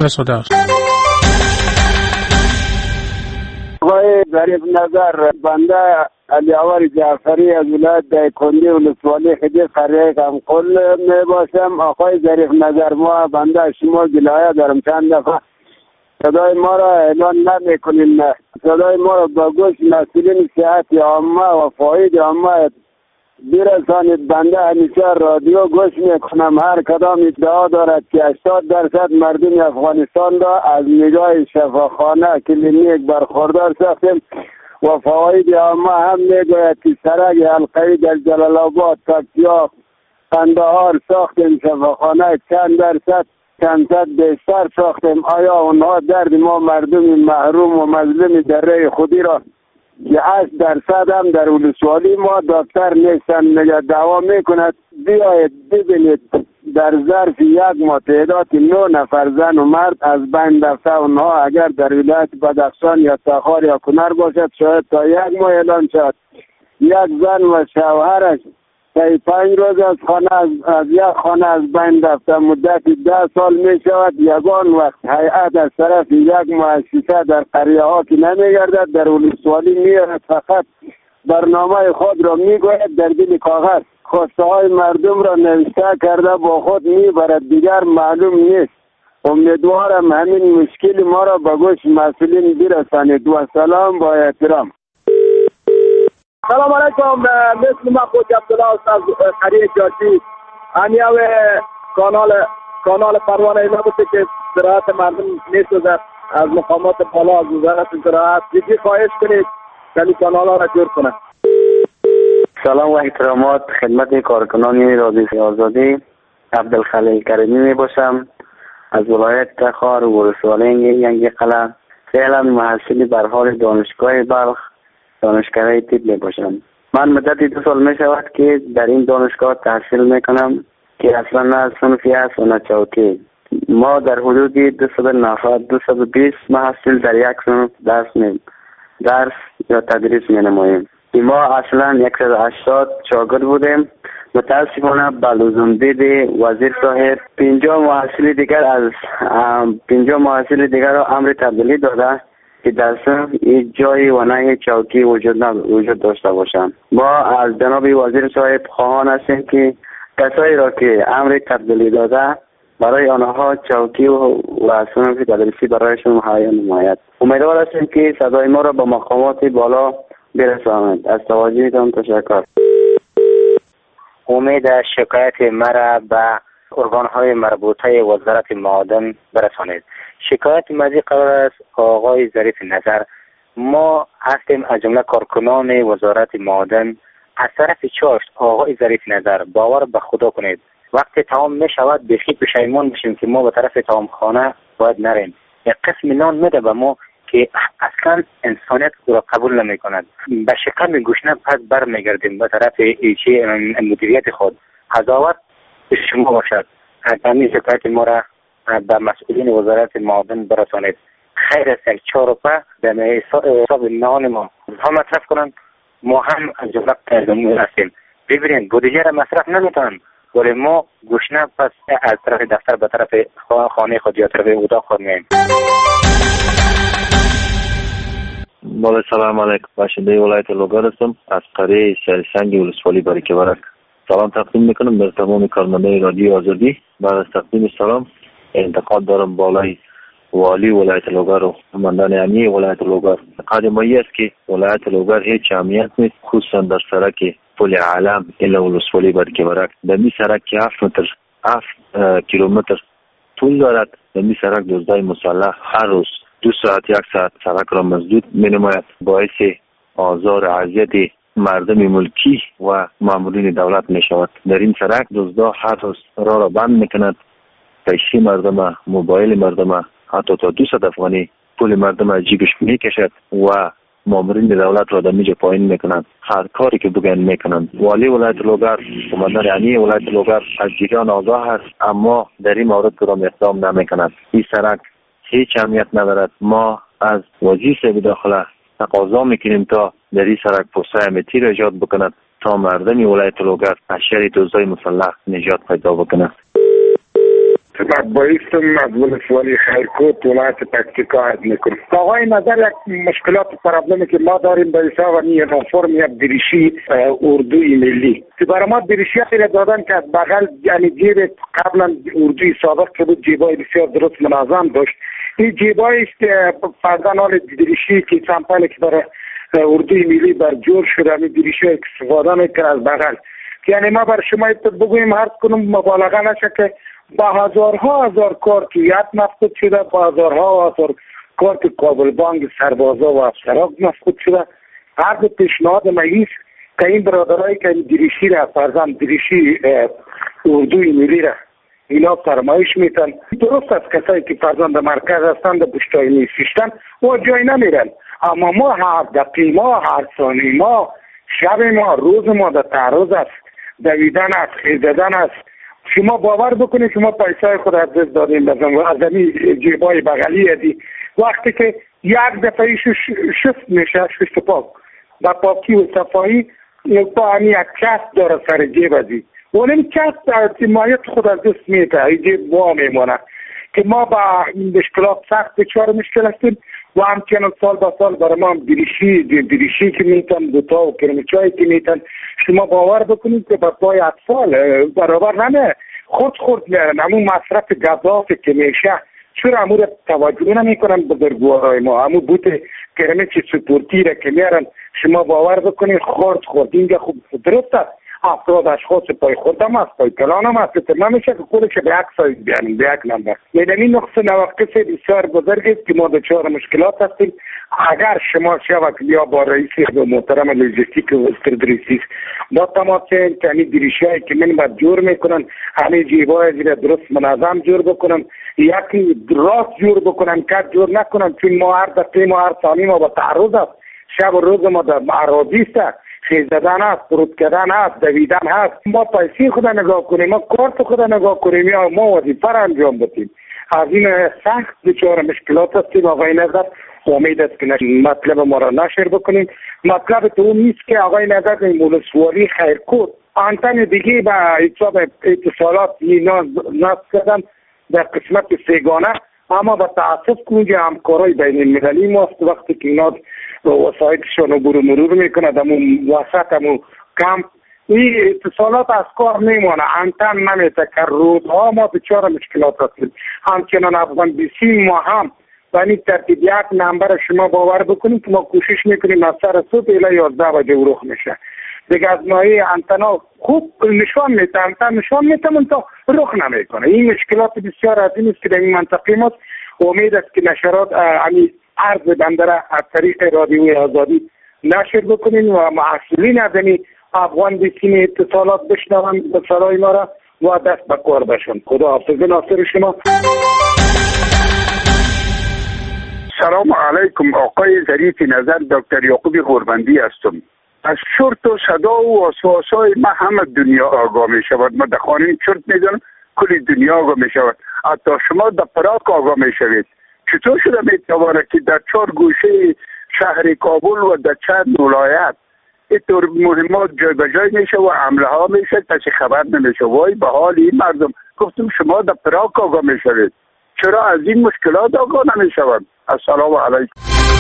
آقای ظریف نظر، بنده علی اول جعفری از ولایت دایکنی ولسوالی خدیج قریه کمقل می باشم. آقای ظریف نظر، ما بنده شما گلایه دارم چند دفعه صدای ما را اعلان نمی کنیم، صدای ما را با گوش مسئولین صحت عامه و فاید عامه برسانید. بنده همیشه رادیو گوش میکنم، هر کدام ادعا دارد که 80% مردم افغانستان را از نگاه شفاخانه کلینیک برخوردار ساختیم و فواید عامه هم میگوید که سرک حلقه‌ای در جلال آباد، تکتیا، قندهار ساختیم، شفاخانه چند صد بیشتر ساختیم. آیا اونها درد ما مردم محروم و مظلوم دره خودی را که 8% هم در ولسوالی ما دکتر نیستن نگه دعوا میکند؟ بیایید ببینید در ظرف یک ماه تعداد 9 نفر زن و مرد از بین رفته. اونها اگر در ولایت بدخشان یا تخار یا کنر باشد شاید تا 1 ماه اعلان شد. یک زن و شوهرش 5 روز از یک خانه از بین رفته. مدت 10 سال می شود یگان وقت هیئت از طرف یک مؤسسه در قریه ها که نمی گردد در ولسوالی میارد، فقط برنامه خود را می گوید در دل کاغذ، خواسته های مردم را نوشته کرده با خود می برد، دیگر معلوم نیست. امیدوارم همین مشکل ما را به گوش مسئولین برسانید و سلام با احترام. سلام علیکم. مثل ما خود عبدالله استاد قریه جاتی انیاو کانال پروانه اینا بوده که زراعت مردم نیستوزد. از مقامات بالا از وزارت زراعت جدی خواهش کنید کلی کانال ها را جور کنه. سلام و احترامات خدمت کارکنان رادیو آزادی. عبدالخلیل کریمی می باشم از ولایت تخار و ولسوالی ینگی قلعه. فعلا محصل برحال دانشگاه بلخ دانشگاه طب می باشم. من مدت 2 سال می شود که در این دانشگاه تحصیل می کنم که اصلا نه صنفی است و نه چوکی. ما در حدود 220 محصل در یک صنف درس یا تدریس می نماییم. ما اصلا 180 شاگرد بودیم. متاسفانه به لزوم دید وزیر صاحب 50 محصل دیگر را امر تبدیلی داده که در صنف یک جایی و نه چوکی وجود داشته باشند. ما از جناب وزیر صاحب خواهان هستیم که کسایی را که امر تبدیلی داده برای آنها چوکی و صنف تدریسی برایشون مهیا نماید. امیدوار هستیم که صدای ما را به مقامات بالا برسانند. از توجهتان تشکر. امید شکایت مرا به ارگان‌های مربوطه وزارت معادن برسانید. شکایت مدی قرار است آقای ظریف نظر. ما هستیم از جمله کارکنان وزارت معادن. از طرف چاشت آقای ظریف نظر باور به خدا کنید وقتی تمام می شود بسیار پشیمان میشیم که ما به طرف تمام خانه باید نریم. یک قسم نان میده به ما که اصلا انسانیت را قبول نمی کند. به شکم گوشنه پس بر میگردیم به طرف ایچی مدیریت خود. قضاوت شما باشد. همین شکایت ما را به مسئولین وزارت معادن برسانید. خیر است یک 4 روپه در حساب نان ما مصرف کنند. ما هم از جمله تردمی هستیم. ببینید بودجه را مصرف نمیتونن. ولی ما گوشنه پس از طرف دفتر به طرف خانه خود یا طرف اتاق خود میایم. بله سلام علیکم. باشنده ولایت لوگر هستم از قریه شهرسنگ ولسوالی برکبرک. سلام تقدیم میکنم بر تمام کارمندان رادیو آزادی. بعد از تقدیم سلام انتقاد دارم بالای والی ولایت لوگر و قماندان امنیه ولایت لوگر. قدمایی است که ولایت لوگر هیچ اهمیت نیست، خصوصا در سرک پل عالم الا ولسوالی برکبرک. در می سرک که 7 کیلومتر طول دارد، در می سرک دزدای مسلح هر روز 2 ساعت 1 ساعت سرک را مسدود می نماید، باعث آزار و اذیت مردم ملکی و مامورین دولت می شود. در این سرک دزدا هر روز راه را بند می کند، پیسه مردم، موبایل مردم، حتی تا 200 افغانی پول مردم از جیبش می کشد و مامورین دولت را در میجا پایین می کنند. هر کاری که بگن می کنند. والی ولایت لوگر، قماندان امنیه ولایت لوگر از جریان آگاه است، اما در این مورد کدام اقدام نمی کند. این سرک هیچ اهمیت ندارد. ما از وزیر صاحب داخله تقاضا میکنیم تا در این سرک پوسته امنیتی را ایجاد بکند تا مردم ولایت لوگر از شر دزدای مسلح نجات پیدا بکند. بایستم از ولسوالی خیرکوت ولایت پکتیکا عد میکنم. آقای نظر یک مشکلات پرابلمی که ما داریم به حساب یونیفرم یا دریشی اردوی ملی که برای ما دریشی را دادن که از بغل یعنی جیب قبلا اردوی سابق که بود جیبای بسیار درست منظم داشت، این جیبای است فردا نال دریشی که سمپل که برای اردوی ملی بر جور شده می دریشی استفاده میکنه از بغل. یعنی ما بر شما بگوییم هر کنم مبالغه نشه که با هزار کارتیت مفقود شده، با هزار کارت کابل بانک سربازا و افسران مفقود شده. هر دو پیشنهاد ماییست که این برادرایی که دریشی را فرزند دریشی اردوی ملی را اینا فرمایش میتن، درست است کسایی که فرزند مرکز هستند در پشتای نیستن و جای نمیرن، اما ما هر دقیقه ما هر ثانیه ما شب ما روز ما در تعرض است، دویدن است، خیزدن است. شما باور بکنید شما پیسای خود از دست دادیم بزن از این جیبای بغلی ادی وقتی که یک دفعه شست میشه شست پاک با پاکی و صفایی با همی یک کست داره سر جیب ادی و این کست اعتمایت خود از دست میده این جیب وا میمونه که ما با مشکلات سخت بچار مشکل هستیم و همچنان سال با سال برای ما دریشی که میتن دوتا و کرمچایی که میتن شما باور بکنید که با پای اطفال برابر نمه خود میارن همون مصرف گذافی که میشه چرا همون توجه نمیکنن بزرگوارای ما همون بوت کرمچی سپورتی را که میارن شما باور بکنید خورد اینگه خوب درست است 70 اشخاص پای خودم است پای کلانم است تمام میشه که خودش به یک سایز بیانیم به یک نمبر. یعنی این نقطه نواقص بسیار بزرگ است که ما دچار مشکلات هستیم. اگر شما شود یا با رئیس محترم لوجستیک و استردریسیس با تماس کمی دریشایی که من بعد جور میکنن همه جیبای زیر درست منظم جور بکنن یکی راست جور بکنن کت جور نکنن چون ما هر دقیقه ما هر ثانیه ما با تعرض است شب و روز ما در اراضی است خیزدن هست، فرود کردن هست، دویدن هست. ما پیسی خدا نگاه کنیم، ما کارت خدا نگاه کنیم یا ما وظیفه را انجام بدیم. از این سخت دچار مشکلات هستیم. آقای نظر امید است که مطلب ما را نشر بکنیم. مطلب تو اون نیست که آقای نظر ولسوالی خیرکوت آنتن دیگه به حساب اتصالات نصب کردن در قسمت سیگانه، اما با تاسف کنید همکارای بین المللی ماست وقتی که اینا وسایلشون رو مرور میکنه در وسط همون کمپ این اتصالات از کار نمیمونه انتن نمیته که روزها ما بچار مشکلات هستیم. همچنان افغان بیسی ما هم و این ترتیب یک نمبر شما باور بکنید که ما کوشش میکنیم از سر صبح الی 11 بجه رخ میشه دیگه از نوعی انتنا خوب نشان میته انتن نشان میته من تا رخ نمیکنه. این مشکلات بسیار عظیم است که در این منطقه ماست. امید است که نشرات عرض بنده از طریق رادیوی آزادی نشر بکنین و مسئولین از افغان بیسیم اتصالات بشنوند به صدای ما را و دست به کار بشن. خدا حافظ ناصر شما. سلام علیکم. آقای ظریف نظر دکتر یعقوب غوربندی هستم. از شرط و صدا و وسواسای ما همه دنیا آگاه می شود. ما در خانه چرت میزنم کلی دنیا آگاه می شود. حتی شما در پراگ آگاه می شوید. چطور شده میتواند که در 4 گوشه شهر کابل و در چند ولایت اینطور مهمات جای به جای میشه و حمله ها میشه، کسی خبر نمیشه. وای به حال این مردم. گفتم شما در پراگ آگاه میشوید، چرا از این مشکلات آگاه نمیشوند؟ السلام علیکم.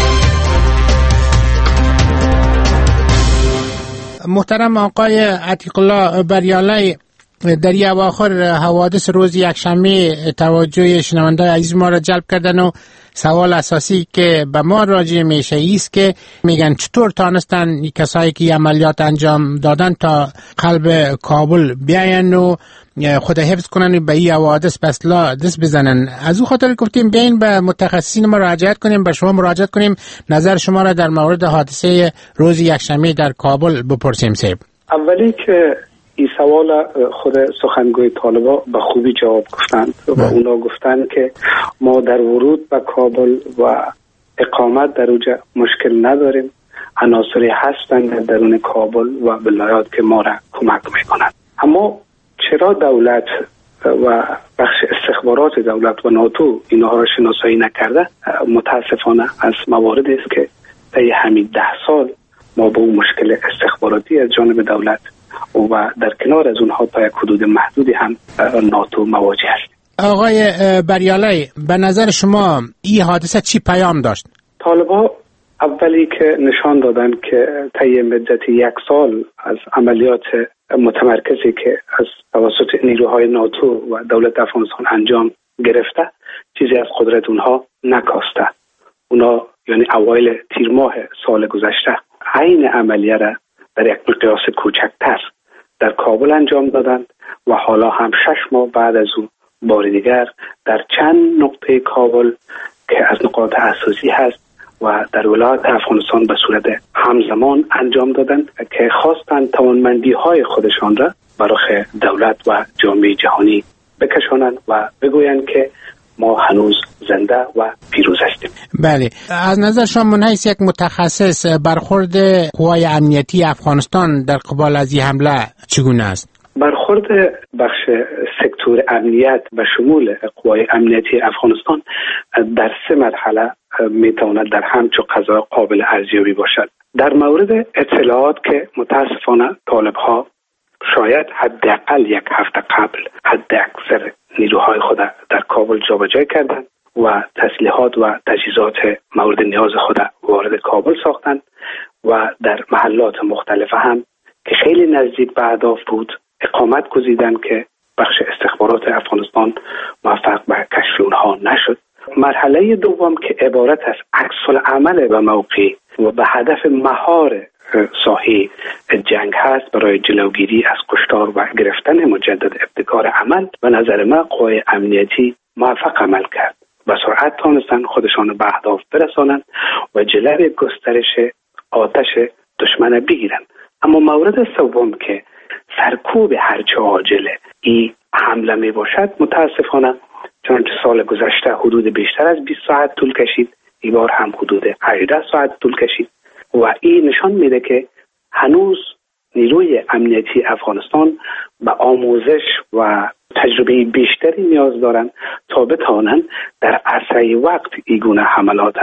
محترم آقای عتیق الله بریالی، در این اواخر حوادث روز یکشنبه توجه شنوندای عزیز ما را جلب کردن و سوال اساسی که به ما راجع میشه ایست که میگن چطور تانستن کسایی که عملیات انجام دادن تا قلب کابل بیاین و خود حفظ کنن و به این حوادث بسلا دست بزنن. از او خاطر گفتیم بیاین به متخصصین ما مراجعت کنیم، به شما مراجعت کنیم، نظر شما را در مورد حادثه روز یکشنبه در کابل بپرسیم. سیب اولی که این سوال خود سخنگوی طالبا به خوبی جواب گفتند و اونا گفتند که ما در ورود به کابل و اقامت در اوجا مشکل نداریم، عناصری هستند در درون کابل و ولایات که ما را کمک میکنند. اما چرا دولت و بخش استخبارات دولت و ناتو اینها را شناسایی نکرده؟ متاسفانه از مواردی است که طی همین 10 سال ما با اون مشکل استخباراتی از جانب دولت و در کنار از اونها تا یک حدود محدودی هم ناتو مواجه است. آقای بریالی، به نظر شما این حادثه چی پیام داشت؟ طالبا اولی که نشان دادن که طی مدت 1 سال از عملیات متمرکزی که از توسط نیروهای ناتو و دولت افغانستان انجام گرفته چیزی از قدرت اونها نکاسته. اونا یعنی اوایل تیر ماه سال گذشته عین عملیه را در یک مقیاس کوچکتر در کابل انجام دادند و حالا هم 6 ماه بعد از اون بار دیگر در چند نقطه کابل که از نقاط اساسی هست و در ولایات افغانستان به صورت همزمان انجام دادند که خواستند توانمندی های خودشان را برای دولت و جامعه جهانی بکشانند و بگویند که ما هنوز زنده و پیروز هستیم. بله، از نظر شما من حیث یک متخصص برخورد قوای امنیتی افغانستان در قبال از این حمله چگونه است؟ برخورد بخش سکتور امنیت به شمول قوای امنیتی افغانستان در 3 مرحله میتواند در همچو قضا قابل ارزیابی باشد. در مورد اطلاعات که متاسفانه طالب‌ها شاید حداقل 1 هفته قبل حد اکثر نیروهای خود در کابل جابجا کردند و تسلیحات و تجهیزات مورد نیاز خود وارد کابل ساختند و در محلات مختلف هم که خیلی نزدیک به اهداف بود اقامت گزیدند که بخش استخبارات افغانستان موفق به کشف اونها نشد. مرحله دوم که عبارت از عکس‌العمل به موقع و به هدف مهار ساحه جنگ هست برای جلوگیری از کشتار و گرفتن مجدد ابتکار عمل و نظر من قوای امنیتی موفق عمل کرد. به سرعت تانستن خودشان به اهداف برسانند و جلوی گسترش آتش دشمن بگیرند. اما مورد سوم که سرکوب هرچه عاجله این حمله می باشد متاسفانه چون سال گذشته حدود بیشتر از 20 ساعت طول کشید، این بار هم حدود 18 ساعت طول کشید و این نشان میده که هنوز نیروی امنیتی افغانستان به آموزش و تجربه بیشتری نیاز دارند تا بتوانند در اسرع وقت این گونه حملات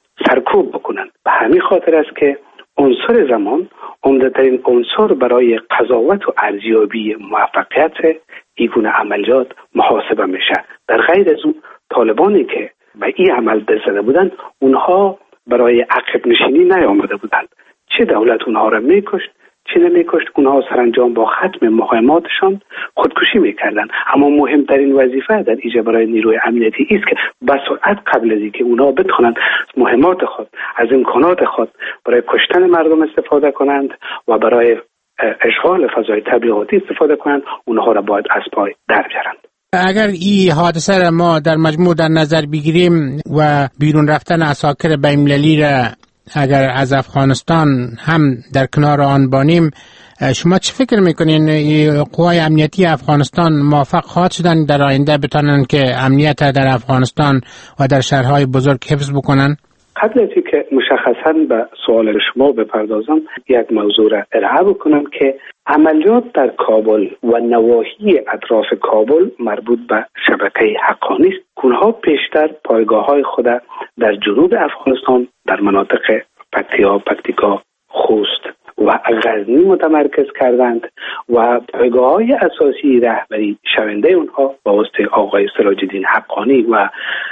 سرکوب بکنند. به همین خاطر است که عنصر زمان عمده‌ترین عنصر برای قضاوت و ارزیابی موفقیت این گونه عملیات محاسبه میشه. در غیر از اون طالبانی که به این عمل دست زده بودند اونها برای عقب نشینی نیامده بودند. چه دولت اونها را میکشت چه نمیکشت، اونها سرانجام با ختم مهماتشان خودکشی میکردند. اما مهمترین وظیفه در ایجا برای نیروی امنیتی است که به سرعت قبل از اینکه اونها بتوانند مهمات خود از امکانات خود برای کشتن مردم استفاده کنند و برای اشغال فضای تبلیغاتی استفاده کنند، اونها را باید از پای در بیارند. اگر این حادثه را ما در مجموع در نظر بگیریم و بیرون رفتن عساکر بین‌المللی را اگر از افغانستان هم در کنار آن بانیم، شما چه فکر میکنین قوای امنیتی افغانستان موفق خواهد شدن در آینده بتونن که امنیت در افغانستان و در شهرهای بزرگ حفظ بکنن؟ قبل از اینکه مشخصاً به سوال شما بپردازم یک موضوع را ارائه بکنم که عملیات در کابل و نواحی اطراف کابل مربوط به شبکه حقانی است. اونها پیشتر پایگاه‌های خود در جنوب افغانستان در مناطق پکتیکا، خوست و غزنی متمرکز کردند و پایگاه‌های اساسی رهبری شونده اونها با واسطه آقای سراج الدین حقانی و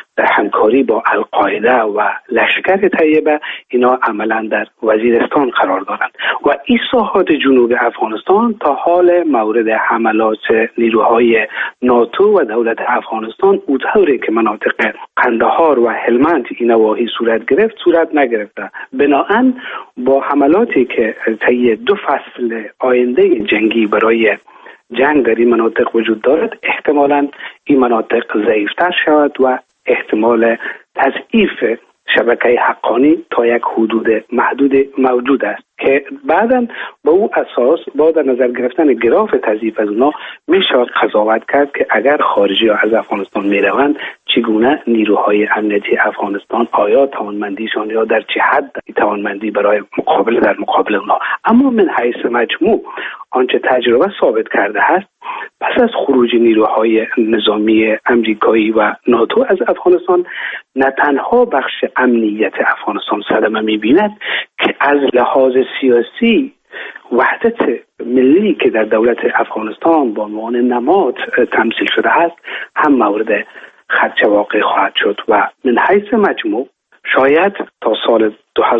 همکاری با القاعده و لشکر طیبه اینا عملا در وزیرستان قرار دارند و این ساحات جنوب افغانستان تا حال مورد حملات نیروهای ناتو و دولت افغانستان اونطوری که مناطق قندهار و هلمند این نواحی صورت نگرفته. بنابراین با حملاتی که طی 2 فصل آینده جنگی برای جنگ در این مناطق وجود دارد، احتمالاً این مناطق ضعیفتر شود و احتمال تضعیف شبکه حقانی تا یک حدود محدود موجود است که بعداً با او اساس با در نظر گرفتن گراف تضعیف از اونا میشه قضاوت کرد که اگر خارجی ها از افغانستان میروند چگونه نیروهای امنیتی افغانستان آیا توانمندیشان یا در چه حد توانمندی برای در مقابل اونا. اما من حیث مجموع آنچه تجربه ثابت کرده است، پس از خروج نیروهای نظامی امریکایی و ناتو از افغانستان نه تنها بخش امنیت افغانستان صدمه می‌بیند که از لحاظ سیاسی وحدت ملی که در دولت افغانستان به عنوان نماد تمثیل شده است هم مورد خدشه واقع خواهد شد و من حیث مجموع شاید تا سال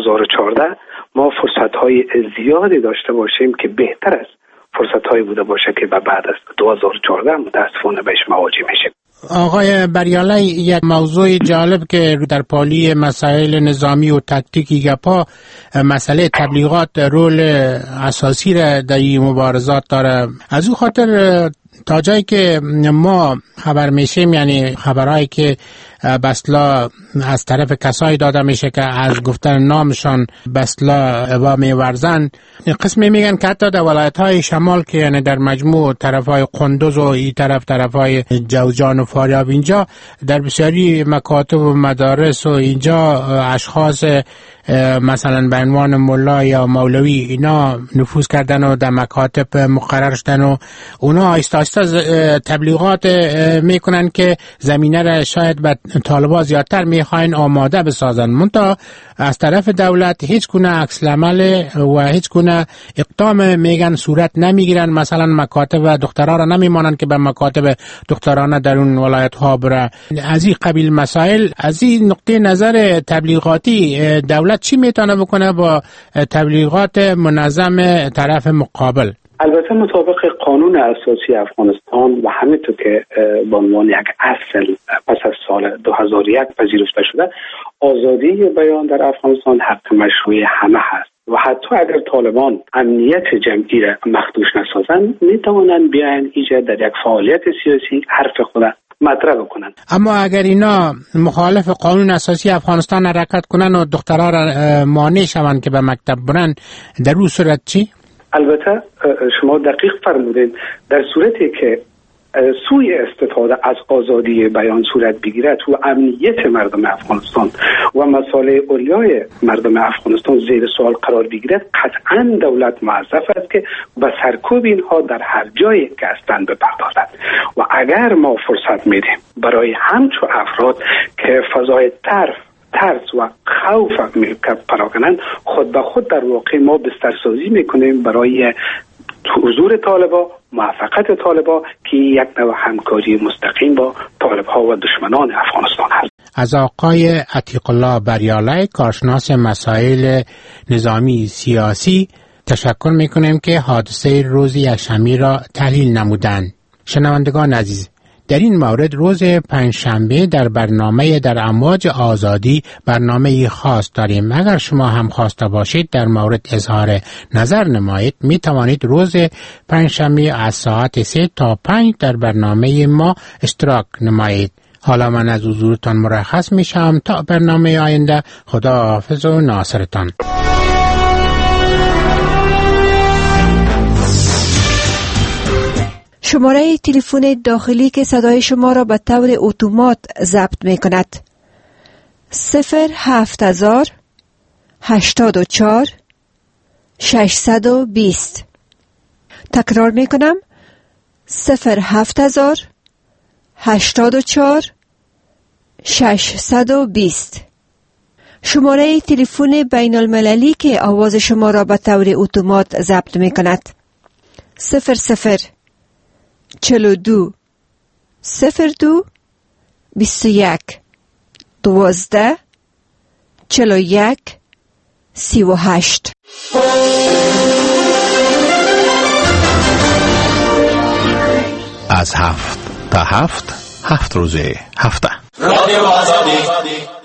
2014 ما فرصت‌های زیادی داشته باشیم که بهتر است فرصت‌هایی بوده باشه که بعد از 2014 متاسفانه بهش مواجه میشیم. آقای بریالای، یک موضوع جالب که در پالی مسائل نظامی و تاکتیکی گپا مسئله تبلیغات رول اساسی را در این مبارزات داره. از او خاطر تا جایی که ما خبر میشیم، یعنی خبرهایی که بسلا از طرف کسایی داده میشه که از گفتن نامشان بسلا ابا میورزن، قسمی میگن که حتی در ولایت‌های شمال که یعنی در مجموع طرفای قندوز و این طرفای جوزجان و فاریاب اینجا در بسیاری مکاتب و مدارس و اینجا اشخاص مثلا به عنوان ملا یا مولوی اینا نفوذ کردن و در مکاتب مقرر شدن و اونا آهسته آهسته تبلیغات میکنن که زمینه را شاید به طالبان زیادتر میخواین آماده بسازن. منتها از طرف دولت هیچ گونه عکس العمل و هیچ گونه اقدام میگن صورت نمیگیرن. مثلا مکاتب دخترها را نمیمانن که به مکاتب دخترانه در اون ولایت ها بره. از این قبیل مسائل، از این نقطه نظر تبلیغاتی دولت چی میتونه بکنه با تبلیغات منظم طرف مقابل؟ البته مطابق قانون اساسی افغانستان و همینطور که به عنوان یک اصل پس از سال 2001 پذیرفته شده، آزادی بیان در افغانستان حق مشروع همه هست و حتی اگر طالبان امنیت جمعی را مخدوش نسازن میتوانند بیاین ایجاد در یک فعالیت سیاسی حرف خود مطرح کنند. اما اگر اینا مخالف قانون اساسی افغانستان حرکت کنن و دخترها را مانع شوند که به مکتب برن، در اون صورت چی؟ البته شما دقیق فرمودید. در صورتی که سوی استفاده از آزادی بیان صورت بگیرد و امنیت مردم افغانستان و مسائل اولیای مردم افغانستان زیر سوال قرار بگیرد، قطعا دولت موظف است که به سرکوب اینها در هر جایی که هستند بپردازد و اگر ما فرصت میدیم برای همچو افراد که فضای ترس و خوف پراکنند، خود به خود در واقع ما بسترسازی میکنیم برای حضور طالبا، موفقیت طالبا که یک نوع همکاری مستقیم با طالبها و دشمنان افغانستان است. از آقای عتیق الله بریالای، کارشناس مسائل نظامی سیاسی، تشکر میکنیم که حادثه روز یکشنبه را تحلیل نمودند. شنوندگان عزیز، در این مورد روز پنجشنبه در برنامه در امواج آزادی برنامه خاص داریم. اگر شما هم خواسته باشید در مورد اظهار نظر نمایید، می توانید روز پنجشنبه از ساعت 3 تا 5 در برنامه ما اشتراک نمایید. حالا من از حضورتان مرخص می شم تا برنامه آینده. خدا حافظ و ناصرتان. شماره تلفن داخلی که صدای شما را به طور اتومات ضبط می کند 07000 84 620. تکرار می کنم 07000 84 620. شماره تلفن بین المللی که آواز شما را به طور اتومات ضبط می کند. 00 42 02 21 12 41 38. از 7 تا 7 روزه هفته. رادیو آزادی